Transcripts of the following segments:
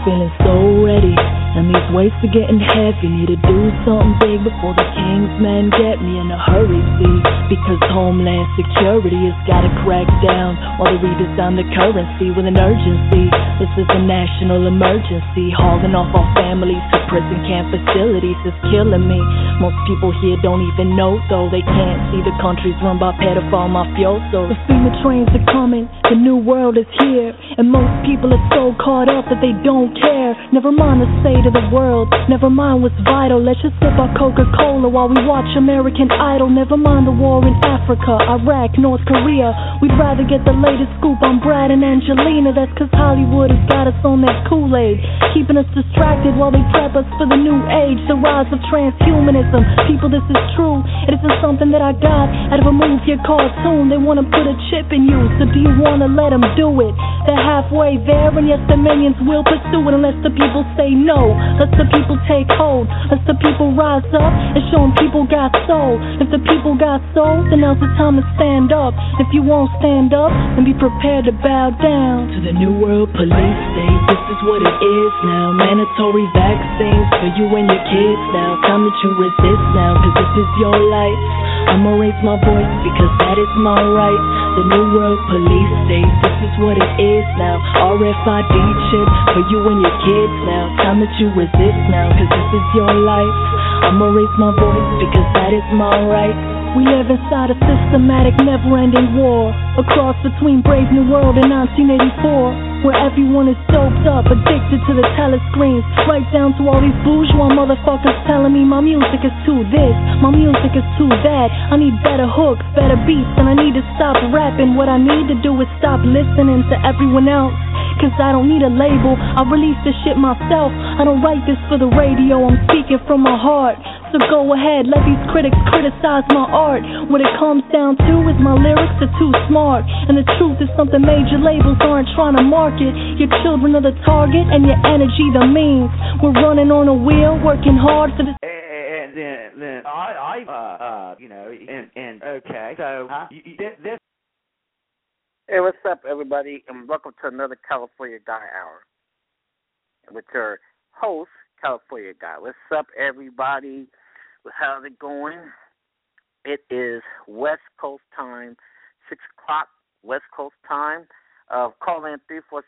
feeling so ready, and these weights are getting heavy. Need to do something big before the king's men get me in a hurry, see, because Homeland Security has gotta crack down while they redesign the currency with an urgency. This is a national emergency, hauling off our families to prison camp facilities is killing me. Most people here don't even know, though they can't see the country's run by pedophile mafiosos. The FEMA trains are coming, the new world is here, and most people are so caught up that they don't care. Never mind the state of the world, never mind what's vital. Let's just sip our Coca-Cola while we watch American Idol. Never mind the war in Africa, Iraq, North Korea. We'd rather get the latest scoop on Brad and Angelina. That's cause Hollywood has got us on that Kool-Aid, keeping us distracted while they prep us for the new age, the rise of transhumanism. People, this is true. It isn't something that I got out of a movie or cartoon. They want to put a chip in you, so do you want to let them do it? They're halfway there, and yes, the minions will pursue it unless the people say no. Let the people take hold. Let the people rise up and show them people got soul. If the people got soul, then now's the time to stand up. If you won't stand up, then be prepared to bow down. To the New World Police State, this is what it is now. Mandatory vaccines for you and your kids now. Time that you resist now, cause this is your life. I'ma raise my voice because that is my right. The New World Police State, this is what it is now. RFID chip for you and your kids now. Time that you resist now, cause this is your life. I'ma raise my voice because that is my right. We live inside a systematic, never-ending war, a cross between Brave New World and 1984, where everyone is doped up, addicted to the telescreens, right down to all these bourgeois motherfuckers telling me my music is too this, my music is too that. I need better hooks, better beats, and I need to stop rapping. What I need to do is stop listening to everyone else, cause I don't need a label. I release this shit myself. I don't write this for the radio, I'm speaking from my heart. So go ahead, let these critics criticize my art. What it comes down to is my lyrics are too smart, and the truth is something major labels aren't trying to market. Your children are the target and your energy the means. We're running on a wheel, working hard for this. And then okay, so this. Hey, what's up, everybody, and welcome to another California Guy Hour with your host, California Guy. What's up, everybody? How's it going? It is West Coast time, 6 o'clock West Coast time. Call in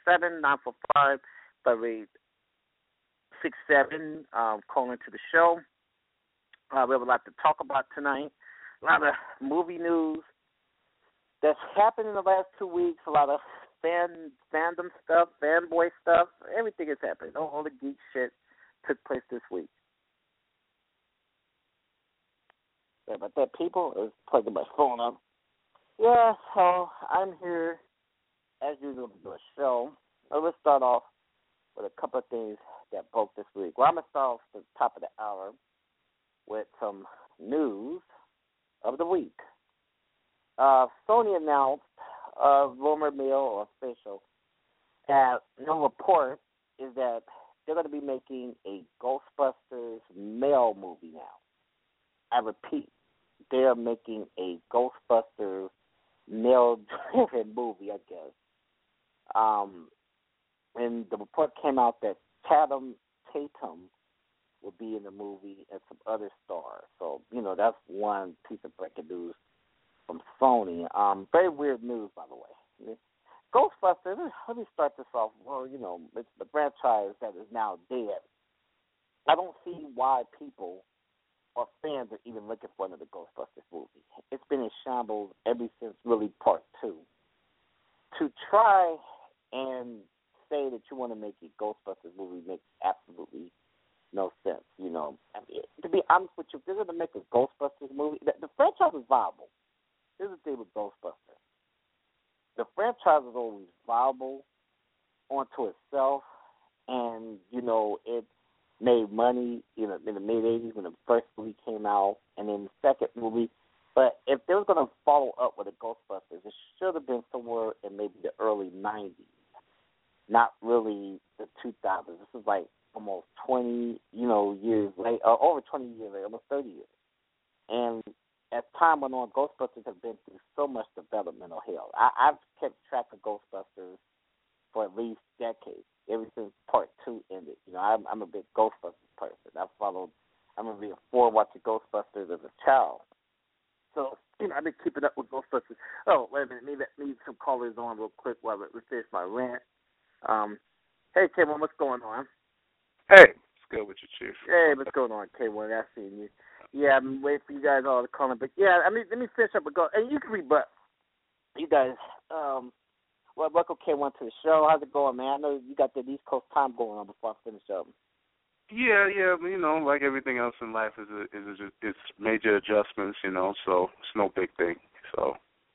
347-945-3867. Call into the show. We have a lot to talk about tonight. A lot of movie news that's happened in the last 2 weeks. A lot of fandom stuff, fanboy stuff. Everything is happening. All the geek shit took place this week. Sorry about that, people. I was plugging my phone up. Yeah, so I'm here, as usual, to do a show. Let's start off with a couple of things that broke this week. Well, I'm going to start off at the top of the hour with some news of the week. Sony announced, rumor mill or official, that no report is that they're going to be making a Ghostbusters male movie now. I repeat, they are making a Ghostbusters male-driven movie, I guess. And the report came out that Tatum will be in the movie and some other stars. So, that's one piece of breaking news from Sony. Very weird news, by the way. Ghostbusters, let me start this off. Well, it's the franchise that is now dead. I don't see why people or fans are even looking for another Ghostbusters movie. It's been in shambles ever since really part 2. To try and say that you want to make a Ghostbusters movie makes absolutely no sense. To be honest with you, if they're going to make a Ghostbusters movie, the franchise is viable. Here's the thing with Ghostbusters. The franchise is always viable onto itself, and, it made money, in the mid-'80s when the first movie came out, and then the second movie. But if they were going to follow up with the Ghostbusters, it should have been somewhere in maybe the early 90s, not really the 2000s. This is like almost 20, years later, over 20 years later, almost 30 years. And as time went on, Ghostbusters have been through so much developmental hell. I've kept track of Ghostbusters for at least decades, ever since part 2 I'm a big Ghostbusters person. I'm a big four watching Ghostbusters as a child. So, I've been keeping up with Ghostbusters. Oh, wait a minute. Need some callers on real quick while we finish my rant. Hey, K1, what's going on? Hey, it's good with you, Chief. Hey, what's going on, K1? I've seen you. Yeah, I'm waiting for you guys all to call in. But, yeah, let me finish up and go. And you can rebut. You guys, welcome K1 to the show. How's it going, man? I know you got the East Coast time going on before I finish up. Yeah, like everything else in life it's major adjustments, so it's no big thing. So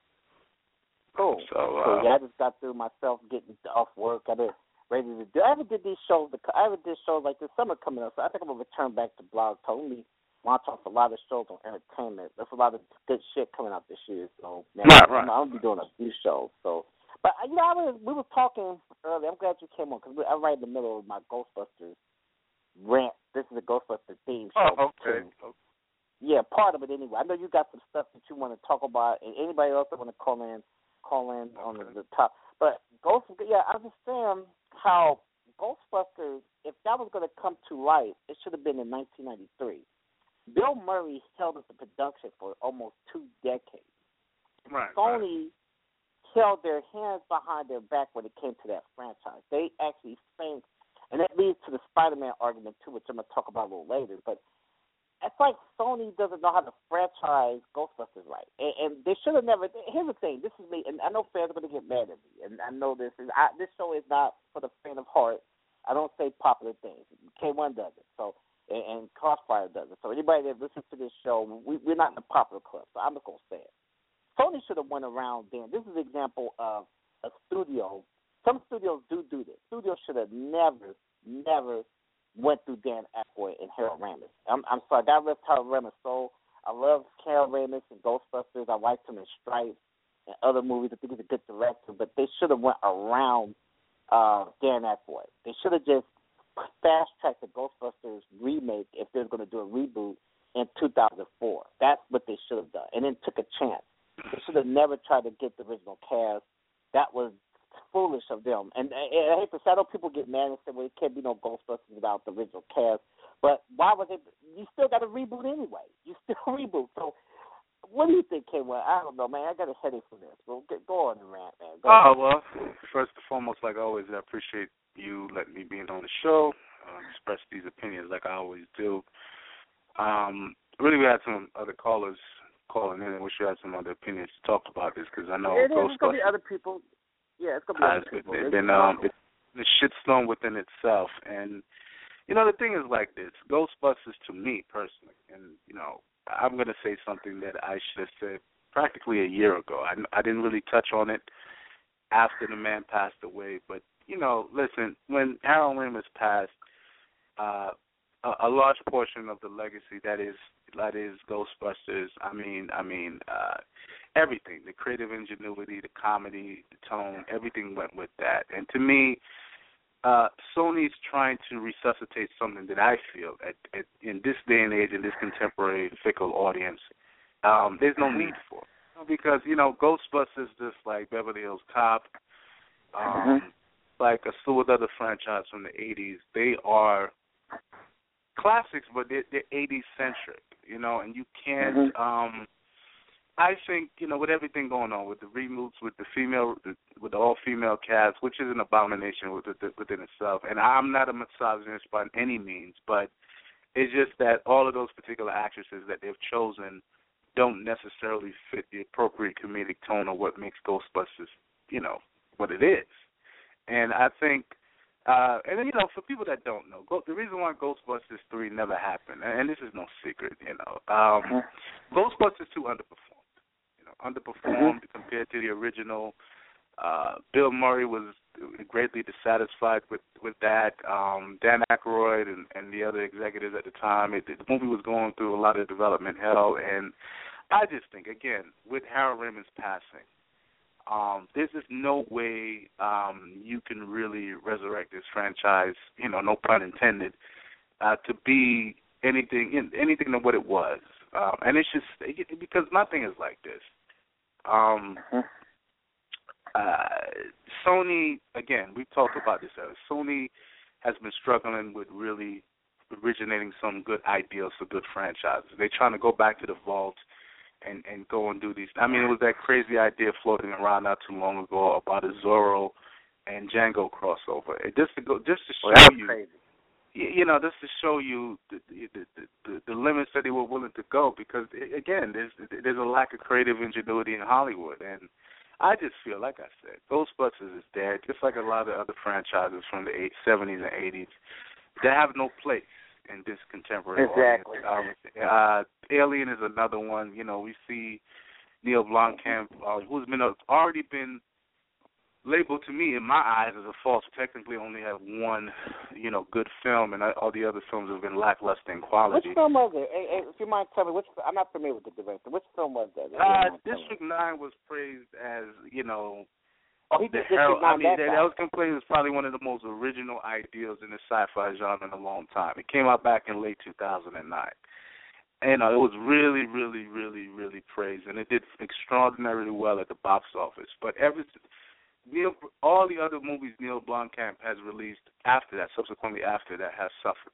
cool. So yeah, I just got through myself getting off work. I've been ready to do. I haven't did these shows. I haven't did shows like this summer coming up, so I think I'm gonna return back to Blog Talk. Me launch off a lot of shows on entertainment. There's a lot of good shit coming out this year. So man, right. I'm gonna be doing a few shows. So, but we were talking earlier. I'm glad you came on because I'm right in the middle of my Ghostbusters rant. This is a Ghostbusters theme show. Oh, okay. Yeah, part of it anyway. I know you got some stuff that you want to talk about, and anybody else that want to call in on the top. But I understand how Ghostbusters, if that was going to come to light, it should have been in 1993. Bill Murray held up the production for almost 2 decades. Right. Sony held their hands behind their back when it came to that franchise. They actually spent. And that leads to the Spider-Man argument, too, which I'm going to talk about a little later. But it's like Sony doesn't know how to franchise Ghostbusters right. And they should have never – here's the thing. This is me, and I know fans are going to get mad at me. And I know this show is not for the faint of heart. I don't say popular things. K1 does it. So, and Crossfire does it. So anybody that listens to this show, we're not in the popular club. So I'm just going to say it. Sony should have went around then. This is an example of a studio. Some studios do this. Studios should have never went through Dan Aykroyd and Harold Ramis. I'm sorry. God rest Harold Ramis' soul. I love Harold Ramis and Ghostbusters. I liked him in Stripes and other movies. I think he's a good director. But they should have went around Dan Aykroyd. They should have just fast-tracked the Ghostbusters remake if they were going to do a reboot in 2004. That's what they should have done. And then took a chance. They should have never tried to get the original cast. That was foolish of them. And I hate to say, I know people get mad and say, well, it can't be no Ghostbusters without the original cast. But why was it? You still got to reboot anyway. You still reboot. So what do you think, K1? I don't know, man. I got a headache for this. Well, go on and rant, man. Well, first and foremost, like always, I appreciate you letting me be on the show, express these opinions like I always do. Really, we had some other callers calling in and wish you had some other opinions to talk about this because I know Ghostbusters. It's going to be other people. Yeah, it's going to be other people. It's been the shitstorm within itself. And, the thing is like this. Ghostbusters, to me personally, and, I'm going to say something that I should have said practically a year ago. I didn't really touch on it after the man passed away. But, listen, when Harold Ramis passed, a large portion of the legacy that is Ghostbusters, everything, the creative ingenuity, the comedy, the tone, everything went with that. And to me, Sony's trying to resuscitate something that I feel in this day and age, in this contemporary fickle audience, there's no need for. Because, Ghostbusters, just like Beverly Hills Cop, like a slew of other franchises from the 80s, they are classics, but they're 80s-centric, and you can't, I think, with everything going on, with the reboots, with the all-female cast, which is an abomination within itself, and I'm not a misogynist by any means, but it's just that all of those particular actresses that they've chosen don't necessarily fit the appropriate comedic tone of what makes Ghostbusters, what it is. And I think, and then, for people that don't know, the reason why Ghostbusters 3 never happened, and this is no secret, Ghostbusters 2 underperformed compared to the original. Bill Murray was greatly dissatisfied with that. Dan Aykroyd and the other executives at the time, the movie was going through a lot of development hell, and I just think, again, with Harold Ramis passing, there's just no way you can really resurrect this franchise, no pun intended, to be anything than what it was. And it's just because my thing is like this. Sony, again, we've talked about this. Sony has been struggling with really originating some good ideas for good franchises. They're trying to go back to the vault and go and do these. I mean, it was that crazy idea floating around not too long ago about a Zorro and Django crossover. Just to show you, crazy. You know, just to show you the limits that they were willing to go, because again, there's a lack of creative ingenuity in Hollywood, and I just feel, like I said, Ghostbusters is dead, just like a lot of other franchises from the 70s and 80s. They have no place in this contemporary audience. Alien is another one. You know, we see Neil Blomkamp, who's already been labeled to me in my eyes as a false. Technically, only have one, good film, and all the other films have been lackluster in quality. Which film was it? If you mind telling me, I'm not familiar with the director. Which film was that? District 9 was praised as, he did District 9 that was complaining was probably one of the most original ideas in the sci-fi genre in a long time. It came out back in late 2009. And it was really, really, really, really praised, and it did extraordinarily well at the box office. But all the other movies Neil Blomkamp has released subsequently after that, has suffered.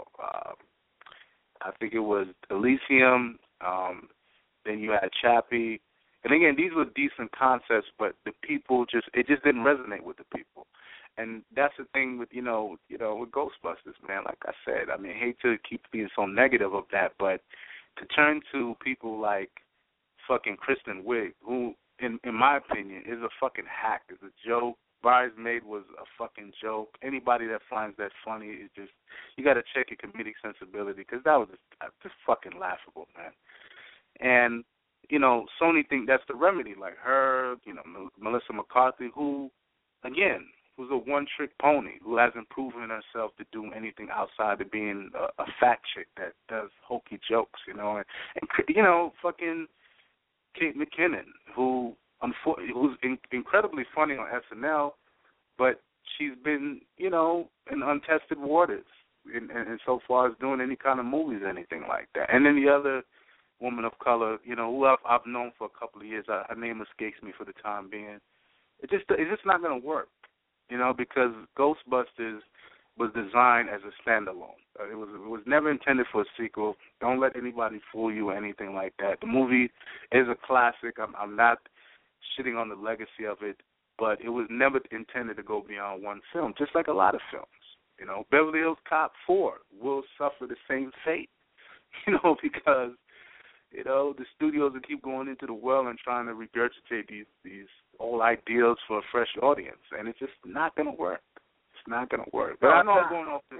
I think it was Elysium, then you had Chappie. And again, these were decent concepts, but the people it just didn't resonate with the people. And that's the thing with, with Ghostbusters, man. Like I said, I mean, I hate to keep being so negative of that, but to turn to people like fucking Kristen Wiig, who, in my opinion, is a fucking hack, is a joke. Bridesmaid was a fucking joke. Anybody that finds that funny is just, you got to check your comedic sensibility, because that was just fucking laughable, man. And, Sony think that's the remedy, like her, Melissa McCarthy, who, again, who's a one-trick pony, who hasn't proven herself to do anything outside of being a fat chick that does hokey jokes, and fucking Kate McKinnon, who's incredibly funny on SNL, but she's been, in untested waters in so far as doing any kind of movies or anything like that. And then the other woman of color, who I've known for a couple of years, her name escapes me for the time being. It's just not going to work, because Ghostbusters was designed as a standalone. It was never intended for a sequel. Don't let anybody fool you or anything like that. The movie is a classic. I'm not shitting on the legacy of it, but it was never intended to go beyond one film, just like a lot of films. Beverly Hills Cop 4 will suffer the same fate, because, the studios will keep going into the well and trying to regurgitate these old ideals for a fresh audience, and it's just not going to work. It's not going to work. But I know I'm going off the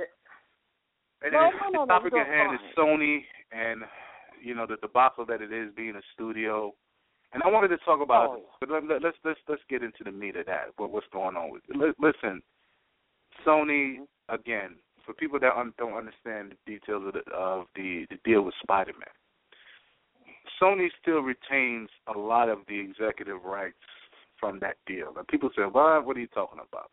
topic at hand is Sony and, the debacle that it is being a studio. And I wanted to talk about it, but let's get into the meat of that, what's going on with it. Listen, Sony, again, for people that don't understand the details of the deal with Spider-Man, Sony still retains a lot of the executive rights from that deal. And people say, well, what are you talking about?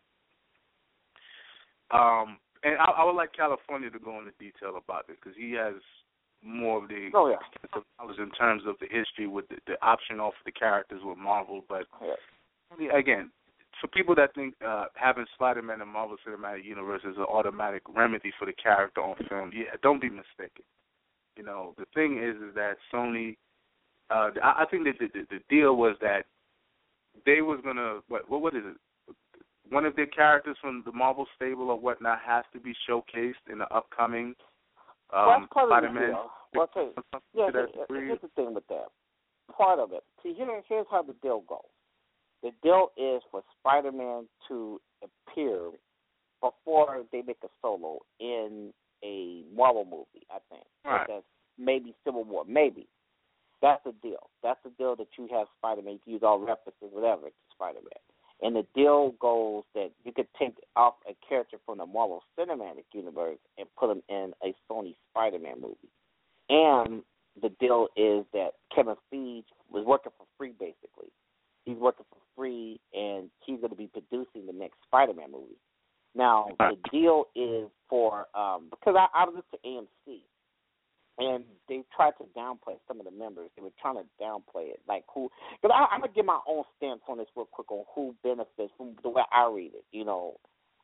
And I would like California to go into detail about this, because he has more of the knowledge in terms of the history with the option off the characters with Marvel. But again, for people that think having Spider-Man in Marvel Cinematic Universe is an automatic remedy for the character on film, don't be mistaken. The thing is that Sony, I think that the deal was that they was gonna what is it? One of their characters from the Marvel stable or whatnot has to be showcased in the upcoming Spider-Man. Well, here's the thing with that. Part of it. See, here's how the deal goes. The deal is for Spider-Man to appear before they make a solo in a Marvel movie, I think. Right. That's maybe Civil War. Maybe. That's the deal. That's the deal that you have Spider-Man. You can use all references, whatever, to Spider-Man. And the deal goes that you could take off a character from the Marvel Cinematic Universe and put him in a Sony Spider-Man movie. And the deal is that Kevin Feige was working for free, basically. He's working for free, and he's going to be producing the next Spider-Man movie. Now, the deal is for because I was listening to AMC, and they tried to downplay some of the members. They were trying to downplay it, like who. Because I'm gonna give my own stance on this real quick on who benefits from the way I read it.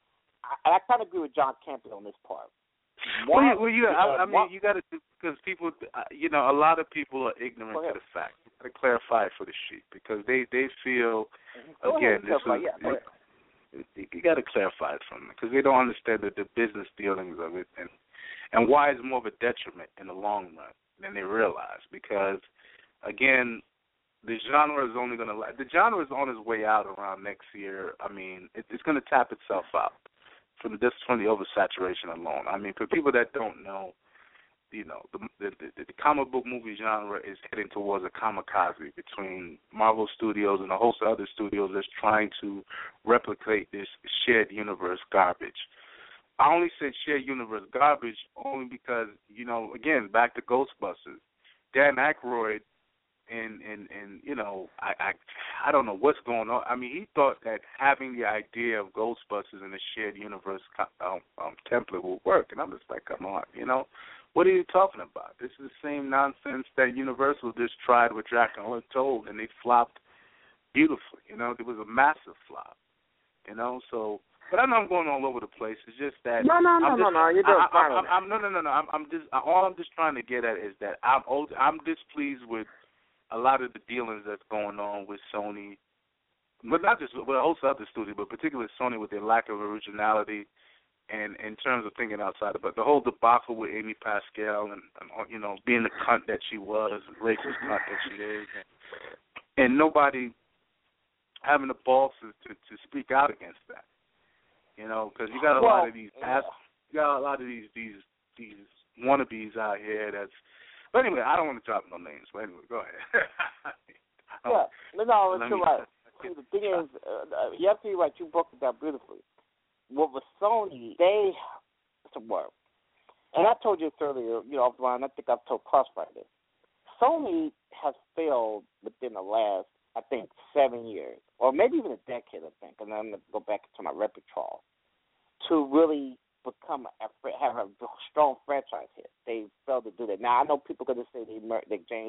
I kind of agree with John Campbell on this part. You got to, because people, a lot of people are ignorant to the fact. You got to clarify it for the sheep because they feel, again, you got to clarify it from them because they don't understand the business dealings of it and why it's more of a detriment in the long run than they realize. Because, again, the genre is on its way out around next year. I mean, it's going to tap itself out from the oversaturation alone. I mean, for people that don't know, the comic book movie genre is heading towards a kamikaze between Marvel Studios and a host of other studios that's trying to replicate this shared universe garbage. I only said shared universe garbage only because, again, back to Ghostbusters, Dan Aykroyd and I don't know what's going on. I mean, he thought that having the idea of Ghostbusters in a shared universe template would work, and I'm just like, come on, what are you talking about? This is the same nonsense that Universal just tried with Dracula Untold, and they flopped beautifully. It was a massive flop. So. But I know I'm going all over the place. It's just that no. You're doing fine. All I'm just trying to get at is that I'm displeased with a lot of the dealings that's going on with Sony, but not just with a host of other studios, but particularly Sony with their lack of originality and in terms of thinking outside of it. The whole debacle with Amy Pascal and being the cunt that she was, racist cunt that she is, and nobody having the balls to speak out against that. Because you got a lot of these these wannabes out here that's. But anyway, I don't want to drop no names. But anyway, go ahead. It's right. See, the thing is, you have to be right. You broke it down beautifully. What was Sony? It's a word. And I told you this earlier, offline. I think I've told Crossfire this. Sony has failed within the last, I think, 7 years, or maybe even a decade, I think, and I'm going to go back to my repertoire, to really have a strong franchise here. They failed to do that. Now, I know people are going to say the James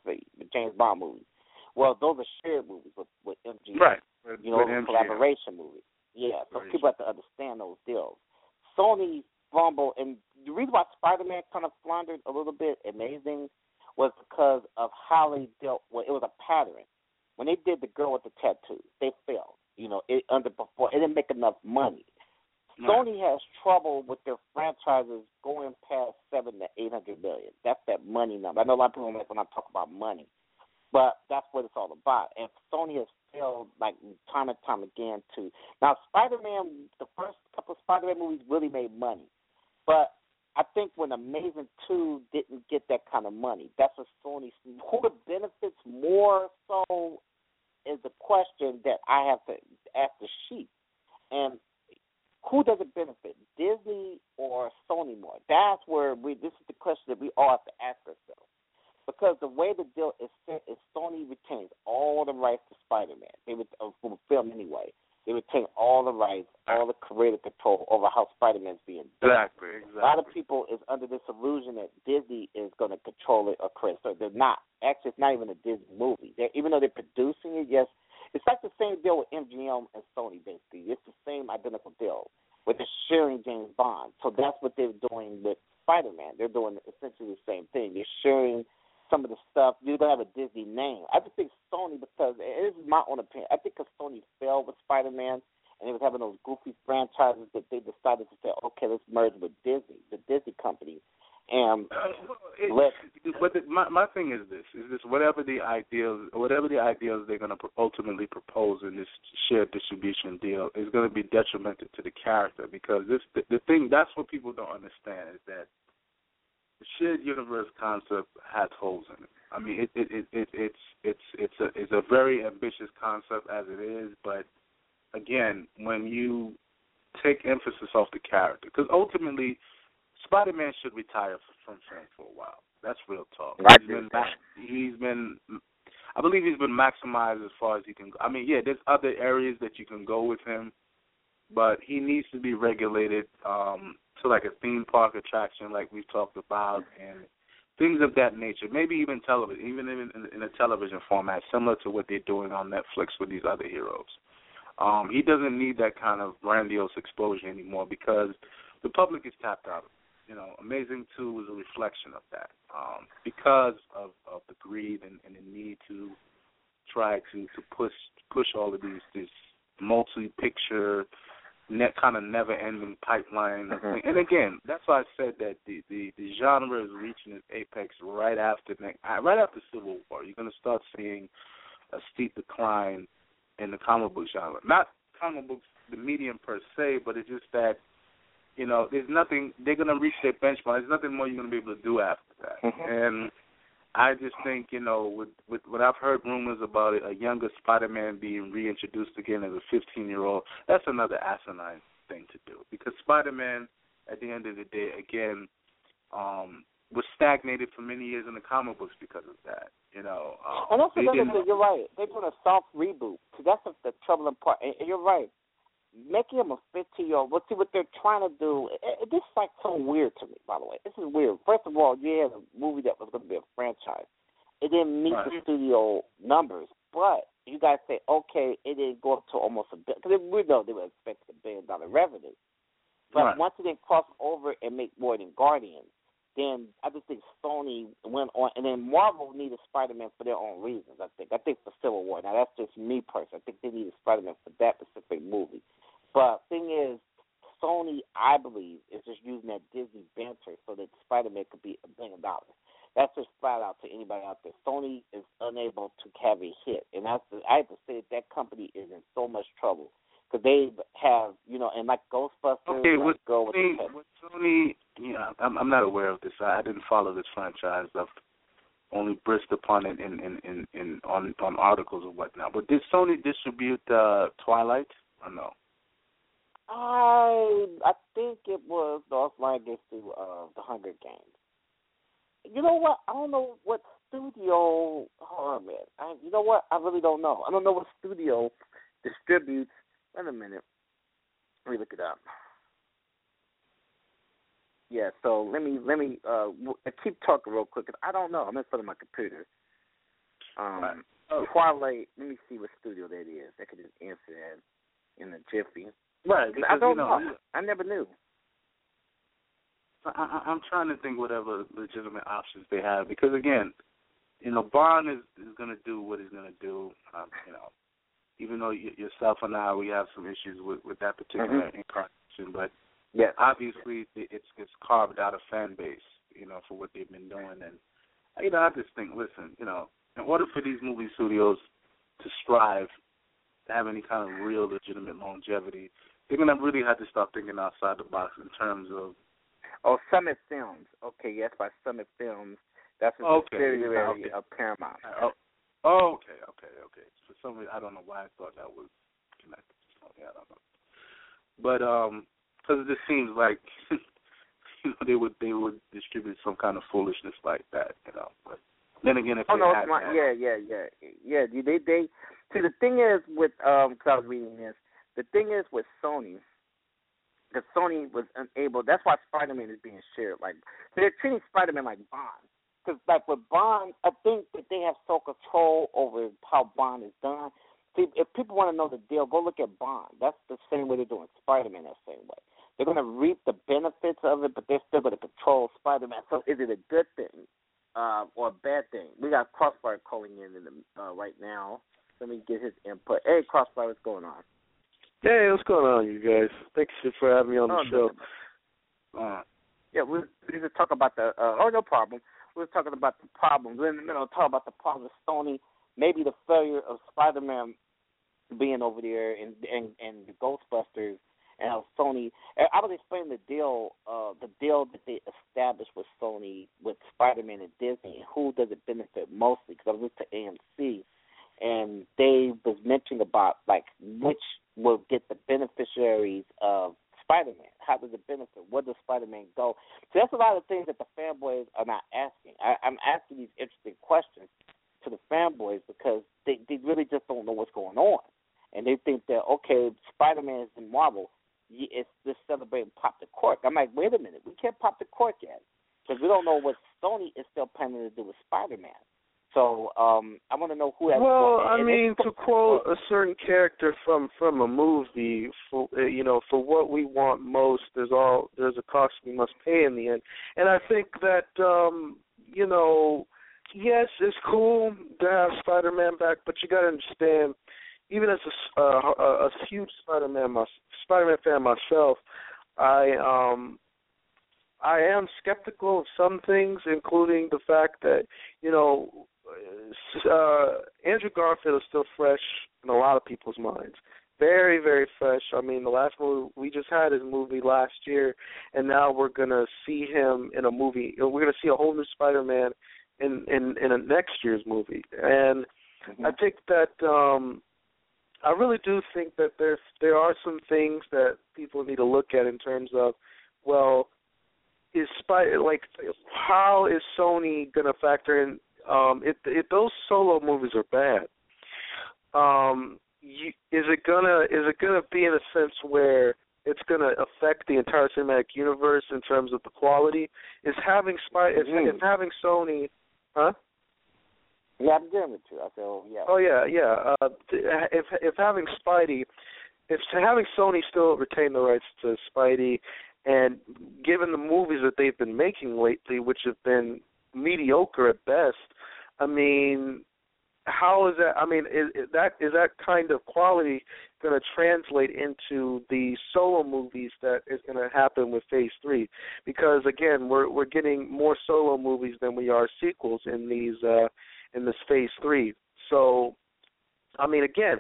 Bond movies. Well, those are shared movies with MGM. Right. Collaboration movies. Yeah, so people have to understand those deals. Sony fumbled, and the reason why Spider-Man kind of floundered a little bit, amazing, was because of how they dealt with it. Was a pattern. When they did The Girl with the Tattoos, they failed. It underperformed. It didn't make enough money. Right. Sony has trouble with their franchises going past $700 to $800 million. That's that money number. I know a lot of people don't like when I talk about money, but that's what it's all about. And Sony has failed like time and time again to. Now, Spider-Man, the first couple of Spider-Man movies really made money, but I think when Amazing 2 didn't get that kind of money, that's what Sony. Who benefits more so is the question that I have to ask the sheep. And who does it benefit, Disney or Sony more? That's where this is the question that we all have to ask ourselves. Because the way the deal is set is Sony retains all the rights to Spider-Man. They would, from film anyway. They retain all the rights, all the creative control over how Spider-Man's being done. Exactly. A lot of people is under this illusion that Disney is going to control it or create. So they're not. Actually, it's not even a Disney movie. Even though they're producing it, yes, it's like the same deal with MGM and Sony, basically. It's the same identical deal with the sharing James Bond. So that's what they're doing with Spider-Man. They're doing essentially the same thing. They're sharing some of the stuff. You're going to have a Disney name. I just think Sony, because it is my own opinion, I think because Sony failed with Spider-Man and they was having those goofy franchises that they decided to say, okay, let's merge with Disney, the Disney company. And my thing is this whatever the ideals they're going to ultimately propose in this shared distribution deal is going to be detrimental to the character, because the thing that's what people don't understand is that the shared universe concept has holes in it. I mean, it's a very ambitious concept as it is, but again, when you take emphasis off the character, because ultimately Spider-Man should retire from film for a while. That's real talk. I believe he's been maximized as far as he can go. I mean, yeah, there's other areas that you can go with him, but he needs to be regulated to like a theme park attraction like we've talked about and things of that nature. Maybe even television, even in a television format, similar to what they're doing on Netflix with these other heroes. He doesn't need that kind of grandiose exposure anymore because the public is tapped out. Amazing 2 was a reflection of that because of the greed and the need to try to push all of these multi-picture, kind of never-ending pipeline. Mm-hmm. And again, that's why I said that the genre is reaching its apex right after Civil War. You're going to start seeing a steep decline in the comic book genre. Not comic books, the medium per se, but it's just that, there's nothing, they're going to reach their benchmark. There's nothing more you're going to be able to do after that. Mm-hmm. And I just think, with what I've heard rumors about it, a younger Spider-Man being reintroduced again as a 15-year-old, that's another asinine thing to do. Because Spider-Man, at the end of the day, again, was stagnated for many years in the comic books because of that. And that's another thing. You're right. They're doing a soft reboot. So that's the troubling part. And you're right. Making him a 15-year-old. Let's see what they're trying to do. This is like so weird to me, by the way. This is weird. First of all, you had a movie that was going to be a franchise. It didn't meet the studio numbers. But you guys say, okay, it didn't go up to almost $1 billion. Because we know they were expecting $1 billion revenue. But once it didn't cross over and make more than Guardians, then I just think Sony went on, and then Marvel needed Spider-Man for their own reasons, I think. I think for Civil War. Now, that's just me personally. I think they needed Spider-Man for that specific movie. But the thing is, Sony, I believe, is just using that Disney banter so that Spider-Man could be $1 billion. That's just flat out to anybody out there. Sony is unable to have a hit. And I have to say that company is in so much trouble. Because they have, and like Ghostbusters, okay, with Sony, I'm not aware of this. I didn't follow this franchise. I've only brisked upon it on articles and whatnot. But did Sony distribute Twilight or no? I think it was North Line gets to the Hunger Games. You know what? I don't know what studio. Oh man, you know what? I really don't know. I don't know what studio distributes. Wait a minute. Let me look it up. Yeah. So let me keep talking real quick. 'Cause I don't know. I'm in front of my computer. Twilight. Let me see what studio that is. I could just answer that in a jiffy. Right, because, I don't know. I never knew. I'm trying to think whatever legitimate options they have because, again, Bond is going to do what he's going to do. Even though yourself and I, we have some issues with that particular incarnation, but obviously it's carved out a fan base, for what they've been doing. And, I just think, listen, in order for these movie studios to strive, to have any kind of real legitimate longevity, they're going to really have to start thinking outside the box in terms of... Oh, Summit Films. Okay, yes, by Summit Films. That's a subsidiary of Paramount. Okay. For some reason, I don't know why I thought that was connected to Sony. I don't know. But because it just seems like they would distribute some kind of foolishness like that, But then again, if They see, the thing is with because I was reading this. The thing is with Sony, because Sony was unable. That's why Spider-Man is being shared. Like they're treating Spider-Man like Bond. Because like with Bond, I think that they have sole control over how Bond is done. See, if people want to know the deal, go look at Bond. That's the same way they're doing Spider-Man. That same way. They're going to reap the benefits of it, but they're still going to control Spider-Man. So is it a good thing or a bad thing? We got Crossfire calling in right now. Let me get his input. Hey, Crossfire, what's going on? Hey, what's going on, you guys? Thanks for having me on the show. We just talk about the no problem. We're talking about the problems. We're in the middle of talking about the problems of Sony, maybe the failure of Spider-Man being over there and the Ghostbusters and how Sony. I was explaining the deal that they established with Sony, with Spider-Man and Disney, and who does it benefit mostly, because I was listening to AMC, and they was mentioning about, like, which will get the beneficiaries of Spider-Man. How does it benefit? Where does Spider-Man go? So that's a lot of things that the fanboys are not asking. I'm asking these interesting questions to the fanboys because they really just don't know what's going on. And they think that, okay, Spider-Man is in Marvel. It's just celebrating pop the cork. I'm like, wait a minute. We can't pop the cork yet because we don't know what Sony is still planning to do with Spider-Man. So I want to know who has. Well, I mean, to quote a certain character from a movie, for for what we want most, there's a cost we must pay in the end. And I think that yes, it's cool to have Spider-Man back, but you got to understand, even as a huge Spider-Man fan myself, I am skeptical of some things, including the fact that Andrew Garfield is still fresh in a lot of people's minds. Very, very fresh. I mean, the last movie we just had his movie last year, and now we're gonna see him in a movie. We're gonna see a whole new Spider-Man in a next year's movie, and I think that I really do think that there are some things that people need to look at in terms of, well, how is Sony gonna factor in? If those solo movies are bad, is it gonna be in a sense where it's gonna affect the entire cinematic universe in terms of the quality? Is having having Sony, huh? Yeah, I'm agreeing with you. I feel yeah. Oh yeah. If having Sony still retain the rights to Spidey, and given the movies that they've been making lately, which have been mediocre at best, I mean, how is that? I mean, is that kind of quality going to translate into the solo movies that is going to happen with Phase 3? Because again, we're getting more solo movies than we are sequels in this Phase 3. So, I mean, again,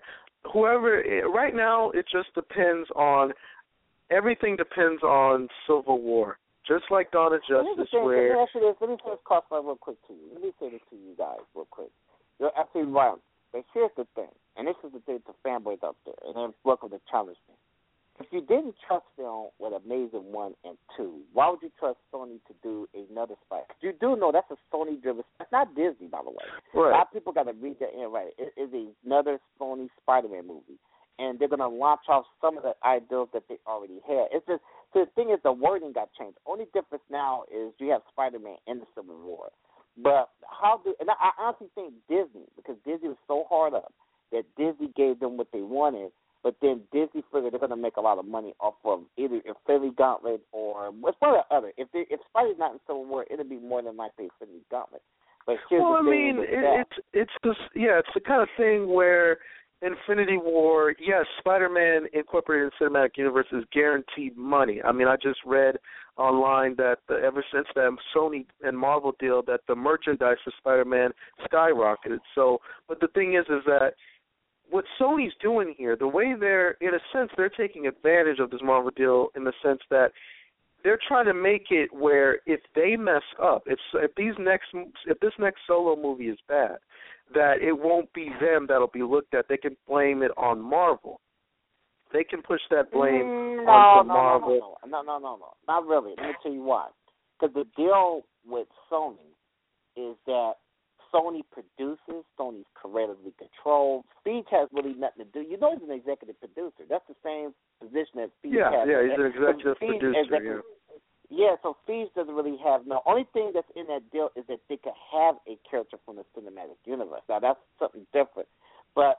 right now it just depends on. Everything depends on Civil War, just like Dawn of Justice. Let me just clarify real quick to you. Let me say this to you guys real quick. You're absolutely right. But here's the thing, and this is the thing to fanboys out there, and then welcome to challenge me. If you didn't trust them with Amazing 1 and 2, why would you trust Sony to do another Spider? You do know that's a Sony-driven. It's not Disney, by the way. Right. A lot of people got to read that in right. It is another Sony Spider-Man movie. And they're going to launch off some of the ideals that they already had. It's just, the thing is, the wording got changed. Only difference now is you have Spider-Man in the Civil War. But and I honestly think Disney, because Disney was so hard up, that Disney gave them what they wanted, but then Disney figured they're going to make a lot of money off of either Infinity Gauntlet or what's one of the other. If Spidey's not in Civil War, it'll be more than likely Infinity Gauntlet. But here's the thing it's the kind of thing where Infinity War, yes, Spider-Man Incorporated in the Cinematic Universe is guaranteed money. I mean, I just read online that ever since that Sony and Marvel deal, that the merchandise for Spider-Man skyrocketed. So, but the thing is that what Sony's doing here, the way they're taking advantage of this Marvel deal in the sense that they're trying to make it where if they mess up, if this next solo movie is bad, that it won't be them that'll be looked at. They can blame it on Marvel. They can push that blame onto Marvel. No, not really. Let me tell you why. Because the deal with Sony is that Sony produces, Sony's creatively controlled. Feige has really nothing to do. You know he's an executive producer. That's the same position that Feige has. Yeah, he's an executive producer, Yeah, so Feige doesn't really have no. Only thing that's in that deal is that they could have a character from the cinematic universe. Now that's something different. But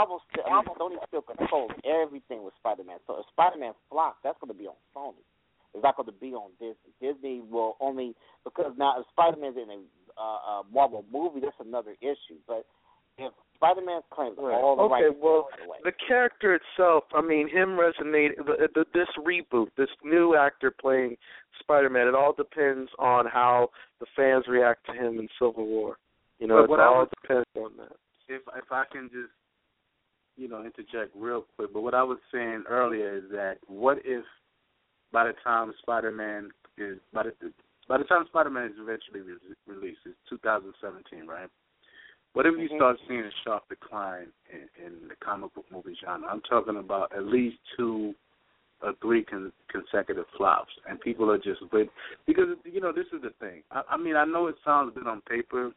Sony still controls everything with Spider-Man. So if Spider-Man flops, that's going to be on Sony. It's not going to be on Disney. Disney will only because now if Spider-Man's in a Marvel movie, that's another issue. But if Spider-Man claims all the rights, the character itself, I mean, him resonating, this reboot, this new actor playing Spider-Man, it all depends on how the fans react to him in Civil War. It all depends on that. If I can just, interject real quick, but what I was saying earlier is that what if by the time Spider-Man is eventually released, it's 2017, right? What if you start seeing a sharp decline in the comic book movie genre? I'm talking about at least 2 or 3 consecutive flops, and people are just with because this is the thing. I mean, I know it sounds good on paper.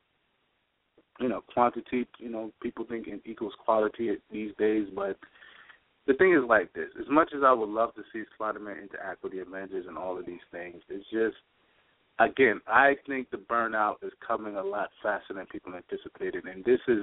Quantity. People think it equals quality these days, but the thing is like this. As much as I would love to see Spider-Man interact with the Avengers and all of these things, it's just again, I think the burnout is coming a lot faster than people anticipated, and this is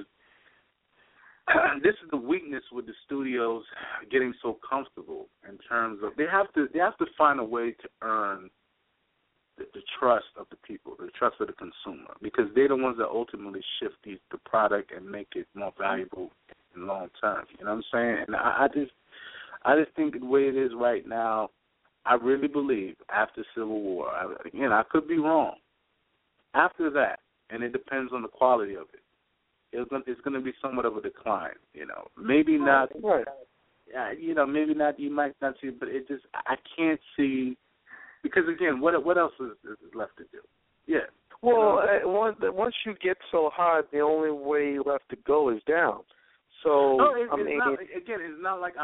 the weakness with the studios getting so comfortable in terms of they have to find a way to earn the trust of the people, the trust of the consumer, because they're the ones that ultimately shift the product and make it more valuable in long term. You know what I'm saying? And I just think the way it is right now, I really believe after Civil War, I could be wrong. After that, and it depends on the quality of it, it's going to be somewhat of a decline. Maybe not. Right. Maybe not. You might not see, but it just I can't see. Because again, what else is left to do? Yeah. Well, once you get so high, the only way left to go is down. So it's not like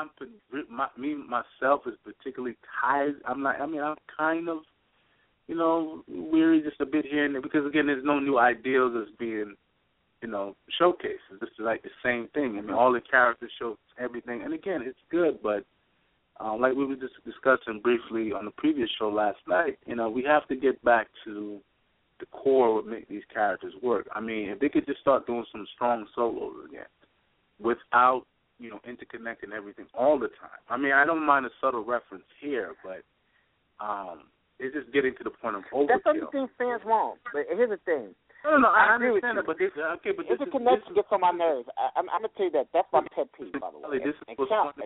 myself is particularly tied. I'm kind of, weary just a bit here and there because again, there's no new ideals that's being, showcased. This is like the same thing. I mean, all the characters show everything, and again, it's good, but. Like we were just discussing briefly on the previous show last night, we have to get back to the core of what make these characters work. I mean, if they could just start doing some strong solos again without, interconnecting everything all the time. I mean, I don't mind a subtle reference here, but it's just getting to the point of overkill. That's something fans want. But here's the thing. No, I understand that, but interconnection gets on my nerves. I'm gonna tell you that. That's my pet peeve, by the way. This is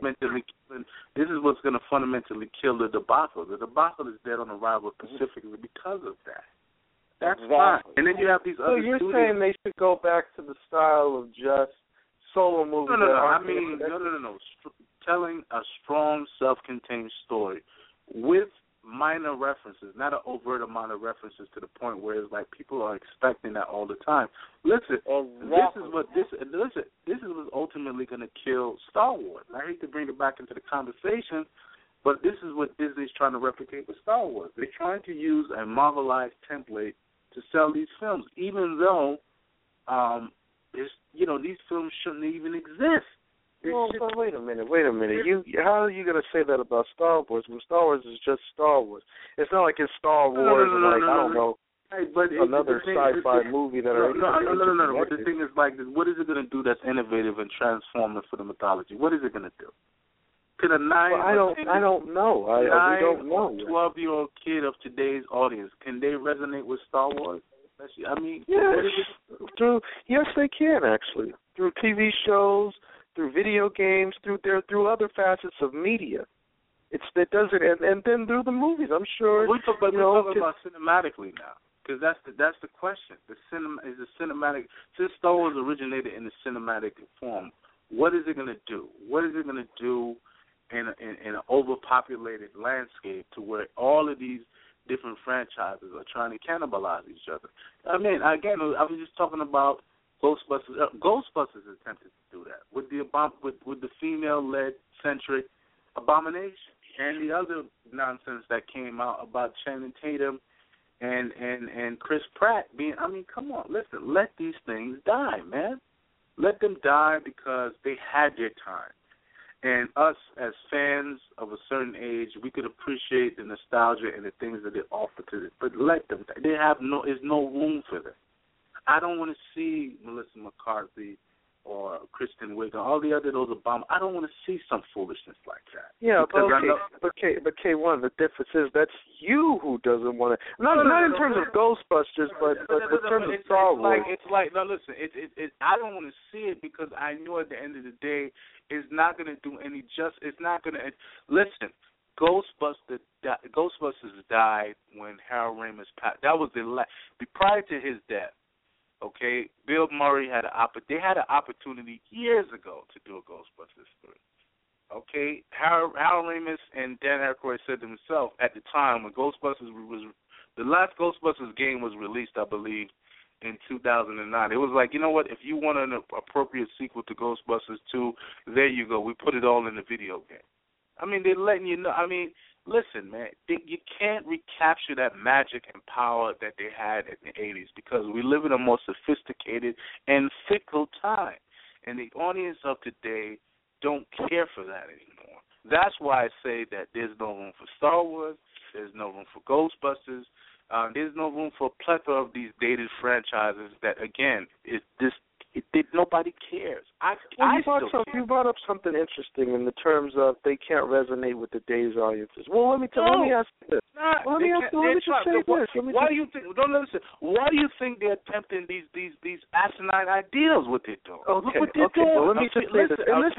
what's going to fundamentally kill the debacle. The debacle is dead on arrival specifically because of that. That's fine. And then you have these other. So you're saying they should go back to the style of just solo movies? No. Telling a strong, self-contained story with minor references, not an overt amount of references to the point where it's like people are expecting that all the time. Listen, this is what's ultimately going to kill Star Wars. I hate to bring it back into the conversation, but this is what Disney's trying to replicate with Star Wars. They're trying to use a Marvelized template to sell these films, even though, these films shouldn't even exist. Well, but wait a minute. How are you going to say that about Star Wars when Star Wars is just Star Wars? It's not like it's Star Wars I don't know, another sci-fi movie that are No. But the thing is like this, what is it going to do that's innovative and transformative for the mythology? What is it going to do? Could a I don't know. We don't know. 12-year-old kid of today's audience, can they resonate with Star Wars? I mean, yes, they can actually through TV shows, through video games, through other facets of media. It does it, and then through the movies. I'm sure. We're talking about cinematically now, because that's the question. Is the cinematic, since Star Wars originated in the cinematic form, what is it going to do? What is it going to do in an overpopulated landscape to where all of these different franchises are trying to cannibalize each other? I mean, again, I was just talking about Ghostbusters. Ghostbusters attempted to do that with the female-led centric Abomination and the other nonsense that came out about Channing Tatum and Chris Pratt being. I mean, come on, listen. Let these things die, man. Let them die because they had their time. And us as fans of a certain age, we could appreciate the nostalgia and the things that they offer to it. But let them die. There's no room for them. I don't want to see Melissa McCarthy or Kristen Wiig or all the other those Obama. I don't want to see some foolishness like that. Yeah, but K1, the difference is that's you who doesn't want to. Not in terms of Ghostbusters, but in terms of Star Wars. Listen. I don't want to see it because I know at the end of the day, it's not going to do any justice. It's not going to listen. Ghostbusters died when Harold Ramis passed. That was prior to his death. Okay, Bill Murray had an opportunity years ago to do a Ghostbusters story. Okay, Harold Ramis and Dan Aykroyd said to himself at the time when Ghostbusters the last Ghostbusters game was released, I believe, in 2009. It was like, you know what? If you want an appropriate sequel to Ghostbusters 2, there you go. We put it all in the video game. I mean, they're letting you know. I mean, listen, man, you can't recapture that magic and power that they had in the 80s because we live in a more sophisticated and fickle time. And the audience of today don't care for that anymore. That's why I say that there's no room for Star Wars, there's no room for Ghostbusters, There's no room for a plethora of these dated franchises that, again, nobody cares. You brought up something interesting in the terms of they can't resonate with today's audiences. Well, let me ask you this. Why do you think? Don't listen. Why do you think they're attempting these asinine ideals? What they're doing? Okay, look what they're doing. Well, let me just say this.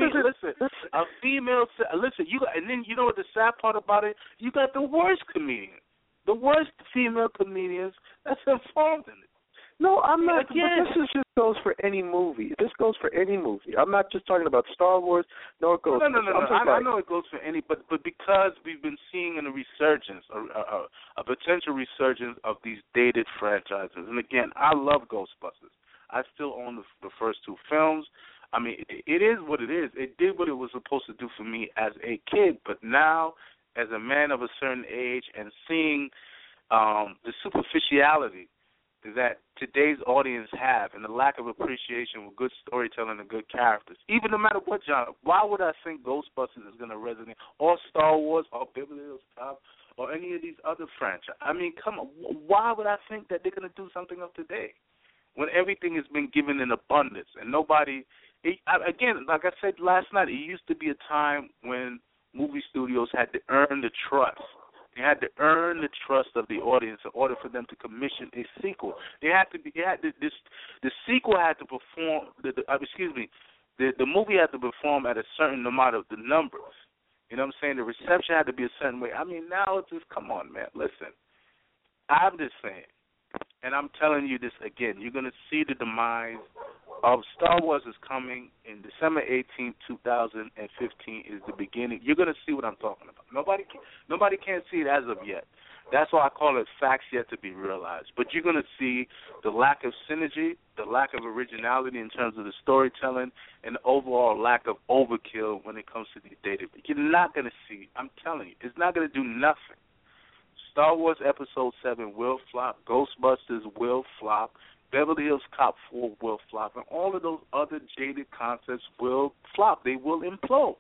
A female. Listen. And then you know what the sad part about it? You got the worst comedians. The worst female comedians that's involved in it. No, I'm not. Again, but this just goes for any movie. This goes for any movie. I'm not just talking about Star Wars. No, it goes. No. I know it goes for any, but because we've been seeing a resurgence, a potential resurgence of these dated franchises. And again, I love Ghostbusters. I still own the first two films. I mean, it is what it is. It did what it was supposed to do for me as a kid, but now, as a man of a certain age, and seeing the superficiality that today's audience have and the lack of appreciation with good storytelling and good characters, even no matter what genre, why would I think Ghostbusters is going to resonate, or Star Wars, or Beverly Hills Cop, or any of these other franchises? I mean, come on, why would I think that they're going to do something of today when everything has been given in abundance and nobody... Again, like I said last night, it used to be a time when movie studios had to earn the trust. They had to earn the trust of the audience in order for them to commission a sequel. The sequel had to perform. The movie had to perform at a certain amount of the numbers. You know what I'm saying? The reception had to be a certain way. I mean, now it's just, come on, man. Listen, I'm just saying, and I'm telling you this again. You're going to see the demise of Star Wars is coming in December 18, 2015 is the beginning. You're going to see what I'm talking about. Nobody can see it as of yet. That's why I call it facts yet to be realized. But you're going to see the lack of synergy, the lack of originality in terms of the storytelling, and the overall lack of overkill when it comes to these data. You're not going to see, I'm telling you, it's not going to do nothing. Star Wars Episode 7 will flop. Ghostbusters will flop. Beverly Hills Cop 4 will flop, and all of those other jaded concepts will flop. They will implode.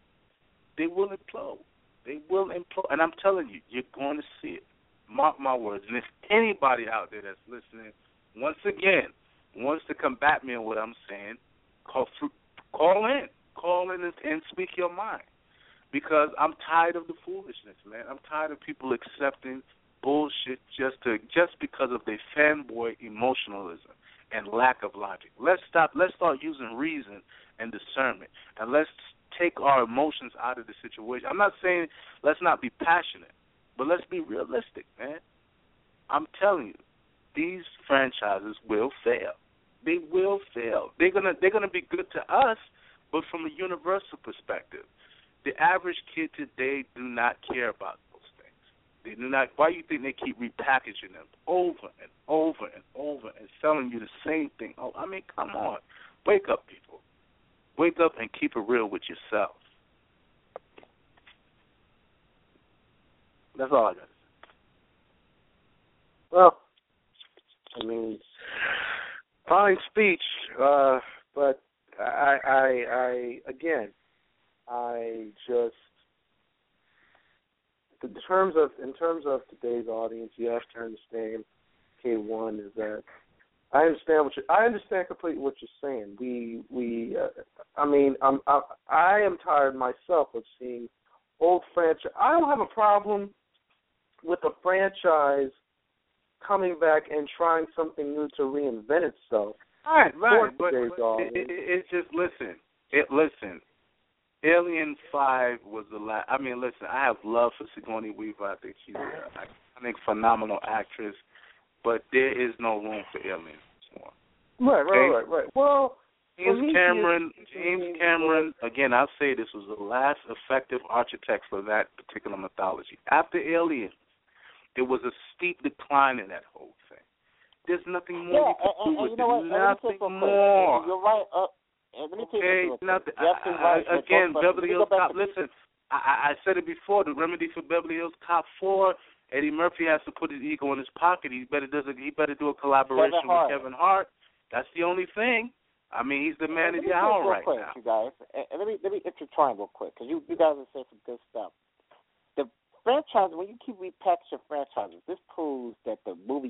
And I'm telling you, you're going to see it. Mark my words. And if anybody out there that's listening, once again, wants to combat me on what I'm saying, call in and speak your mind. Because I'm tired of the foolishness, man. I'm tired of people accepting bullshit just because of their fanboy emotionalism and lack of logic. Let's start using reason and discernment, and let's take our emotions out of the situation. I'm not saying let's not be passionate, but let's be realistic, man. I'm telling you, these franchises will fail. They will fail. They're gonna be good to us, but from a universal perspective. The average kid today do not care about those things. They do not. Why do you think they keep repackaging them over and over and over and selling you the same thing? Oh, I mean, come on. Wake up, people. Wake up and keep it real with yourself. That's all I got to say. Well, I mean, fine speech, but I just, in terms of today's audience, you have to understand. K1 is that I understand completely what you're saying. I am tired myself of seeing old franchise. I don't have a problem with a franchise coming back and trying something new to reinvent itself. Right, but it's just listen. Alien 5 was the last. I mean, listen, I have love for Sigourney Weaver. I think she's a phenomenal actress, but there is no room for Alien anymore. Right. Well, James Cameron, again, I'll say this was the last effective architect for that particular mythology. After Alien, there was a steep decline in that whole thing. There's nothing more you can do with it. Nothing more. You're right. Let me again, Beverly Hills Cop. Listen, I said it before. The remedy for Beverly Hills Cop 4, Eddie Murphy has to put his ego in his pocket. He better do a collaboration with Kevin Hart. That's the only thing. I mean, he's the man of the hour right now. You guys, and let me intertwine real quick because you guys are saying some good stuff. The franchise, when you keep repackaging franchises, this proves that the movie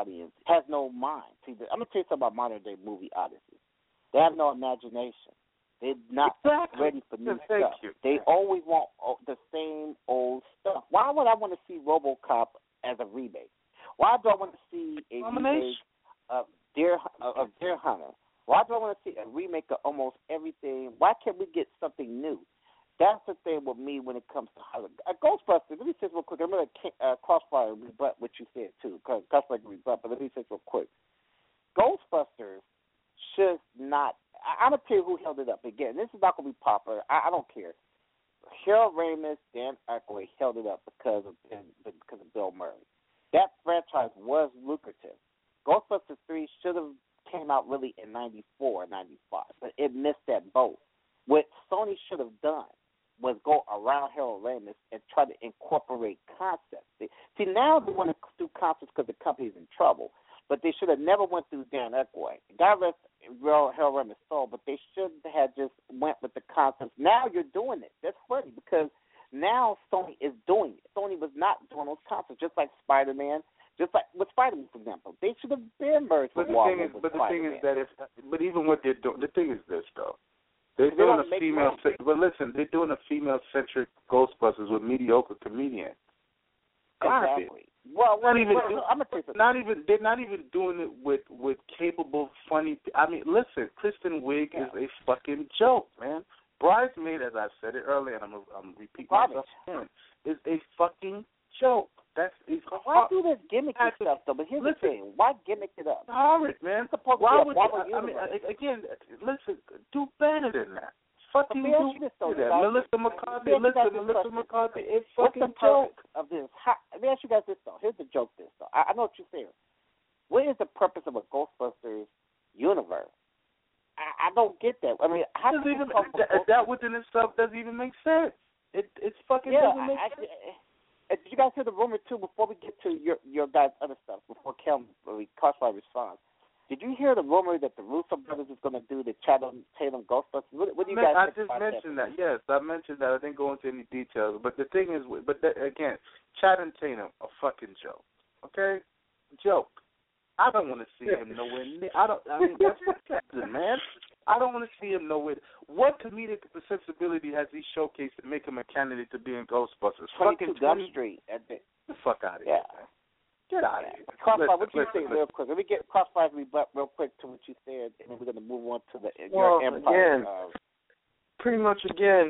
audience has no mind. See, I'm gonna tell you something about modern day movie audiences. They have no imagination. They're not ready for new stuff. They always want the same old stuff. Why would I want to see RoboCop as a remake? Why do I want to see a remake of Deer Hunter? Why do I want to see a remake of almost everything? Why can't we get something new? That's the thing with me when it comes to Hollywood. Ghostbusters, let me say this real quick. I'm going to Crossfire rebut what you said, too. Crossfire rebut, but let me say this real quick. Ghostbusters should not – I'm going to tell you who held it up. Again, this is not going to be popular. I don't care. Harold Ramis, Dan Aykroyd held it up because of Bill Murray. That franchise was lucrative. Ghostbusters 3 should have came out really in 94, 95, but it missed that boat. What Sony should have done was go around Harold Ramis and try to incorporate concepts. See, now they want to do concepts because the company's in trouble, but they should have never went through Dan Aykroyd. God rest Harold Ramis' soul, but they should have just went with the concepts. Now you're doing it. That's funny because now Sony is doing it. Sony was not doing those concepts, just like Spider-Man. Just like with Spider-Man, for example, they should have been merged with Marvel. But the thing is that but even what they're doing, the thing is this though, they're doing a female. But listen, they're doing a female-centric Ghostbusters with mediocre comedians. Exactly. Well, they're not even doing it with capable, funny. I mean, listen, Kristen Wiig is a fucking joke, man. Bridesmaid, as I said it earlier, and I'm repeating myself again, is a fucking joke. Why do this gimmicky stuff though? But here's the thing: why gimmick it up? Horrid, man. Why would again? Listen, do better than that. Fucking do that. Melissa McCarthy. Melissa McCarthy. It's fucking What's the purpose of this? Let me ask you guys this though. Here's the joke. This though, I know what you're saying. What is the purpose of a Ghostbusters universe? I don't get that. I mean, how does even that within itself doesn't even make sense. It's fucking doesn't make sense. Did you guys hear the rumor too? Before we get to your guys' other stuff, before Crossfire responds, did you hear the rumor that the Russo brothers is going to do the Channing Tatum Ghostbusters? What do you guys think about that? I just mentioned that. Yes, I mentioned that. I didn't go into any details. But the thing is, again, Channing Tatum, a fucking joke. Okay, joke. I don't want to see him nowhere near. I mean, that's man. I don't want to see him nowhere. What comedic sensibility has he showcased to make him a candidate to be in Ghostbusters? 22 Gum Street. Get the fuck out of here, man. Get out of here. Crossfire, what you say real quick? Let me get Crossfire real quick to what you said, and then we're going to move on to your Empire. Again, pretty much again,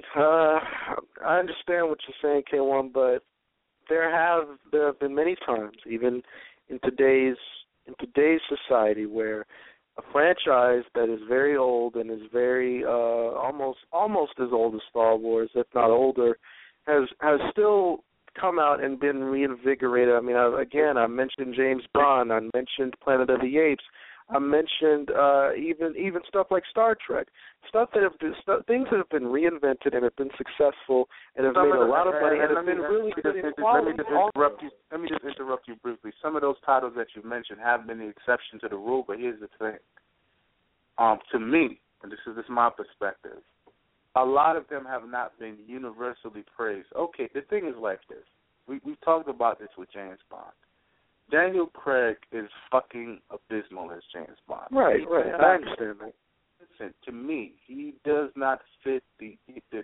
I understand what you're saying, K1, but there have been many times, even in today's society, where a franchise that is very old and is very almost as old as Star Wars, if not older, has still come out and been reinvigorated. I mean, I mentioned James Bond. I mentioned Planet of the Apes. I mentioned even stuff like Star Trek, things that have been reinvented and have been successful and have made a lot of money and have been really good in quality. Let me just interrupt you briefly. Some of those titles that you mentioned have been the exception to the rule, but here's the thing. To me, and this is my perspective, a lot of them have not been universally praised. Okay, the thing is like this. We've talked about this with James Bond. Daniel Craig is fucking abysmal as James Bond. Right. I understand that. Listen, to me, he does not fit the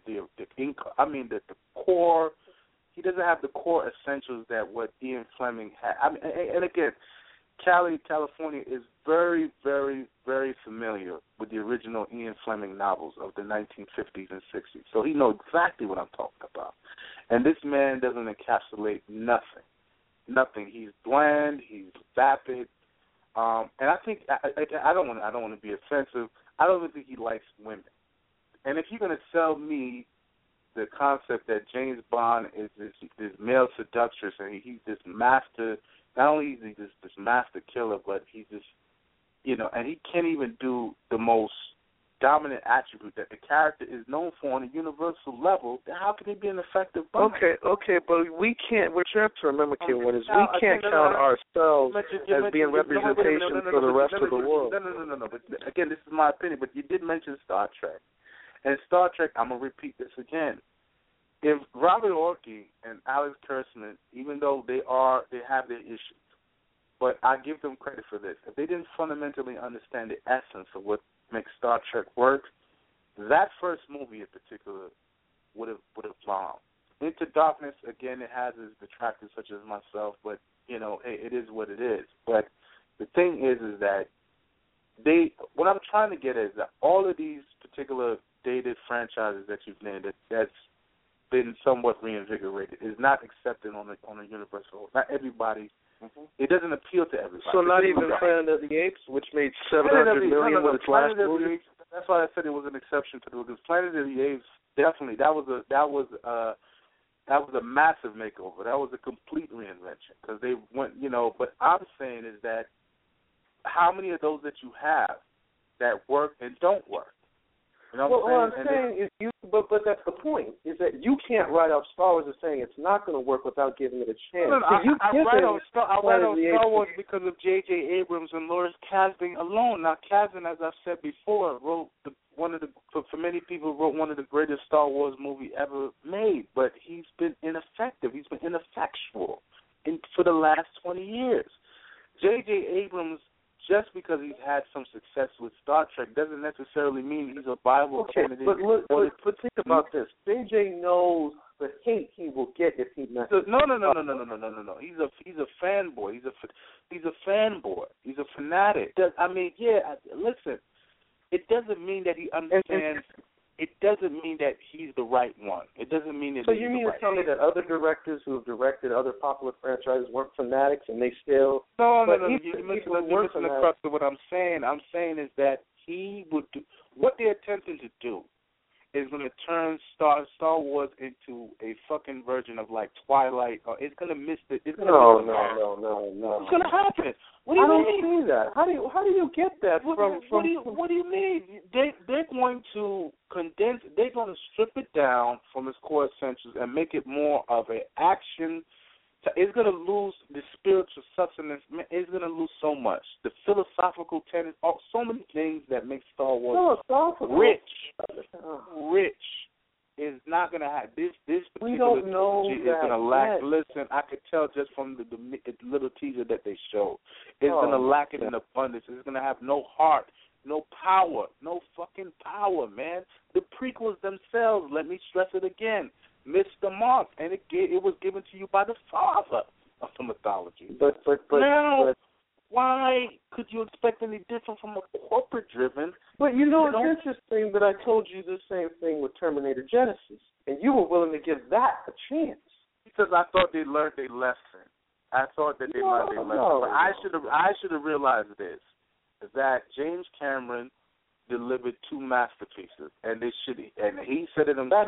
core. He doesn't have the core essentials that what Ian Fleming had. I mean, and again, California is very, very, very familiar with the original Ian Fleming novels of the 1950s and 60s. So he knows exactly what I'm talking about. And this man doesn't encapsulate nothing. Nothing. He's bland. He's vapid. And I think I don't want to be offensive. I don't even think he likes women. And if you're going to sell me the concept that James Bond is this male seductress and he's this master, not only is he this master killer, but he's this, and he can't even do the most dominant attribute that the character is known for on a universal level, then how can he be an effective Bond? Okay, but we can't, what you have to remember, K1, is we can't count ourselves as being representation for the rest of the world. No. But again, this is my opinion, but you did mention Star Trek. And Star Trek, I'm going to repeat this again. If Robert Orci and Alex Kurtzman, even though they have their issues, but I give them credit for this. If they didn't fundamentally understand the essence of what makes Star Trek work, that first movie in particular would have bombed. Into Darkness, again, it has its detractors such as myself, but it is what it is. But the thing is that what I'm trying to get at is that all of these particular dated franchises that you've named that's been somewhat reinvigorated is not accepted on a universal. Not everybody. Mm-hmm. It doesn't appeal to everybody. So not even Planet of the Apes, which made $700 million with its last movie. That's why I said it was an exception to the rule. Because Planet of the Apes, definitely, that was a massive makeover. That was a complete reinvention because they went. But I'm saying is that how many of those that you have that work and don't work? What I'm saying is but that's the point, is that you can't write off Star Wars as saying it's not going to work without giving it a chance. No, I write off Star Wars because of J.J. Abrams and Lawrence Kasdan alone. Now, Kasdan, as I've said before, wrote for many people, wrote one of the greatest Star Wars movie ever made, but he's been ineffective. He's been ineffectual for the last 20 years. J.J. Abrams, just because he's had some success with Star Trek doesn't necessarily mean he's a viable candidate. But think about this. JJ knows the hate he will get if he messes. No. He's a fanboy. He's a fanboy. He's a fanatic. Listen. It doesn't mean that he understands. It doesn't mean that he's the right one. It doesn't mean that. So you mean to tell me that other directors who have directed other popular franchises weren't fanatics and they still? No. You're missing the crux of what I'm saying. I'm saying is that he would do what they're attempting to do is going to turn Star Wars into a fucking version of like Twilight, or it's going to miss the. No. It's going to happen. What do you mean? I don't see that. How do you get that from? What do you mean? They're going to condense. They're going to strip it down from its core essentials and make it more of an action. It's going to lose the spiritual sustenance. It's going to lose so much. The philosophical tenets, so many things that make Star Wars rich is not going to have this particular trilogy is going to lack. Listen, I could tell just from the little teaser that they showed. It's going to lack it in abundance. It's going to have no heart, no power, no fucking power, man. The prequels themselves, let me stress it again, missed the mark, and it was given to you by the father of the mythology. But why could you expect any different from a corporate-driven? But it's interesting that I told you the same thing with Terminator Genesis, and you were willing to give that a chance. Because I thought they learned their lesson. I thought that they learned their lesson. But I should have realized this, is that James Cameron delivered two masterpieces, and he said it himself.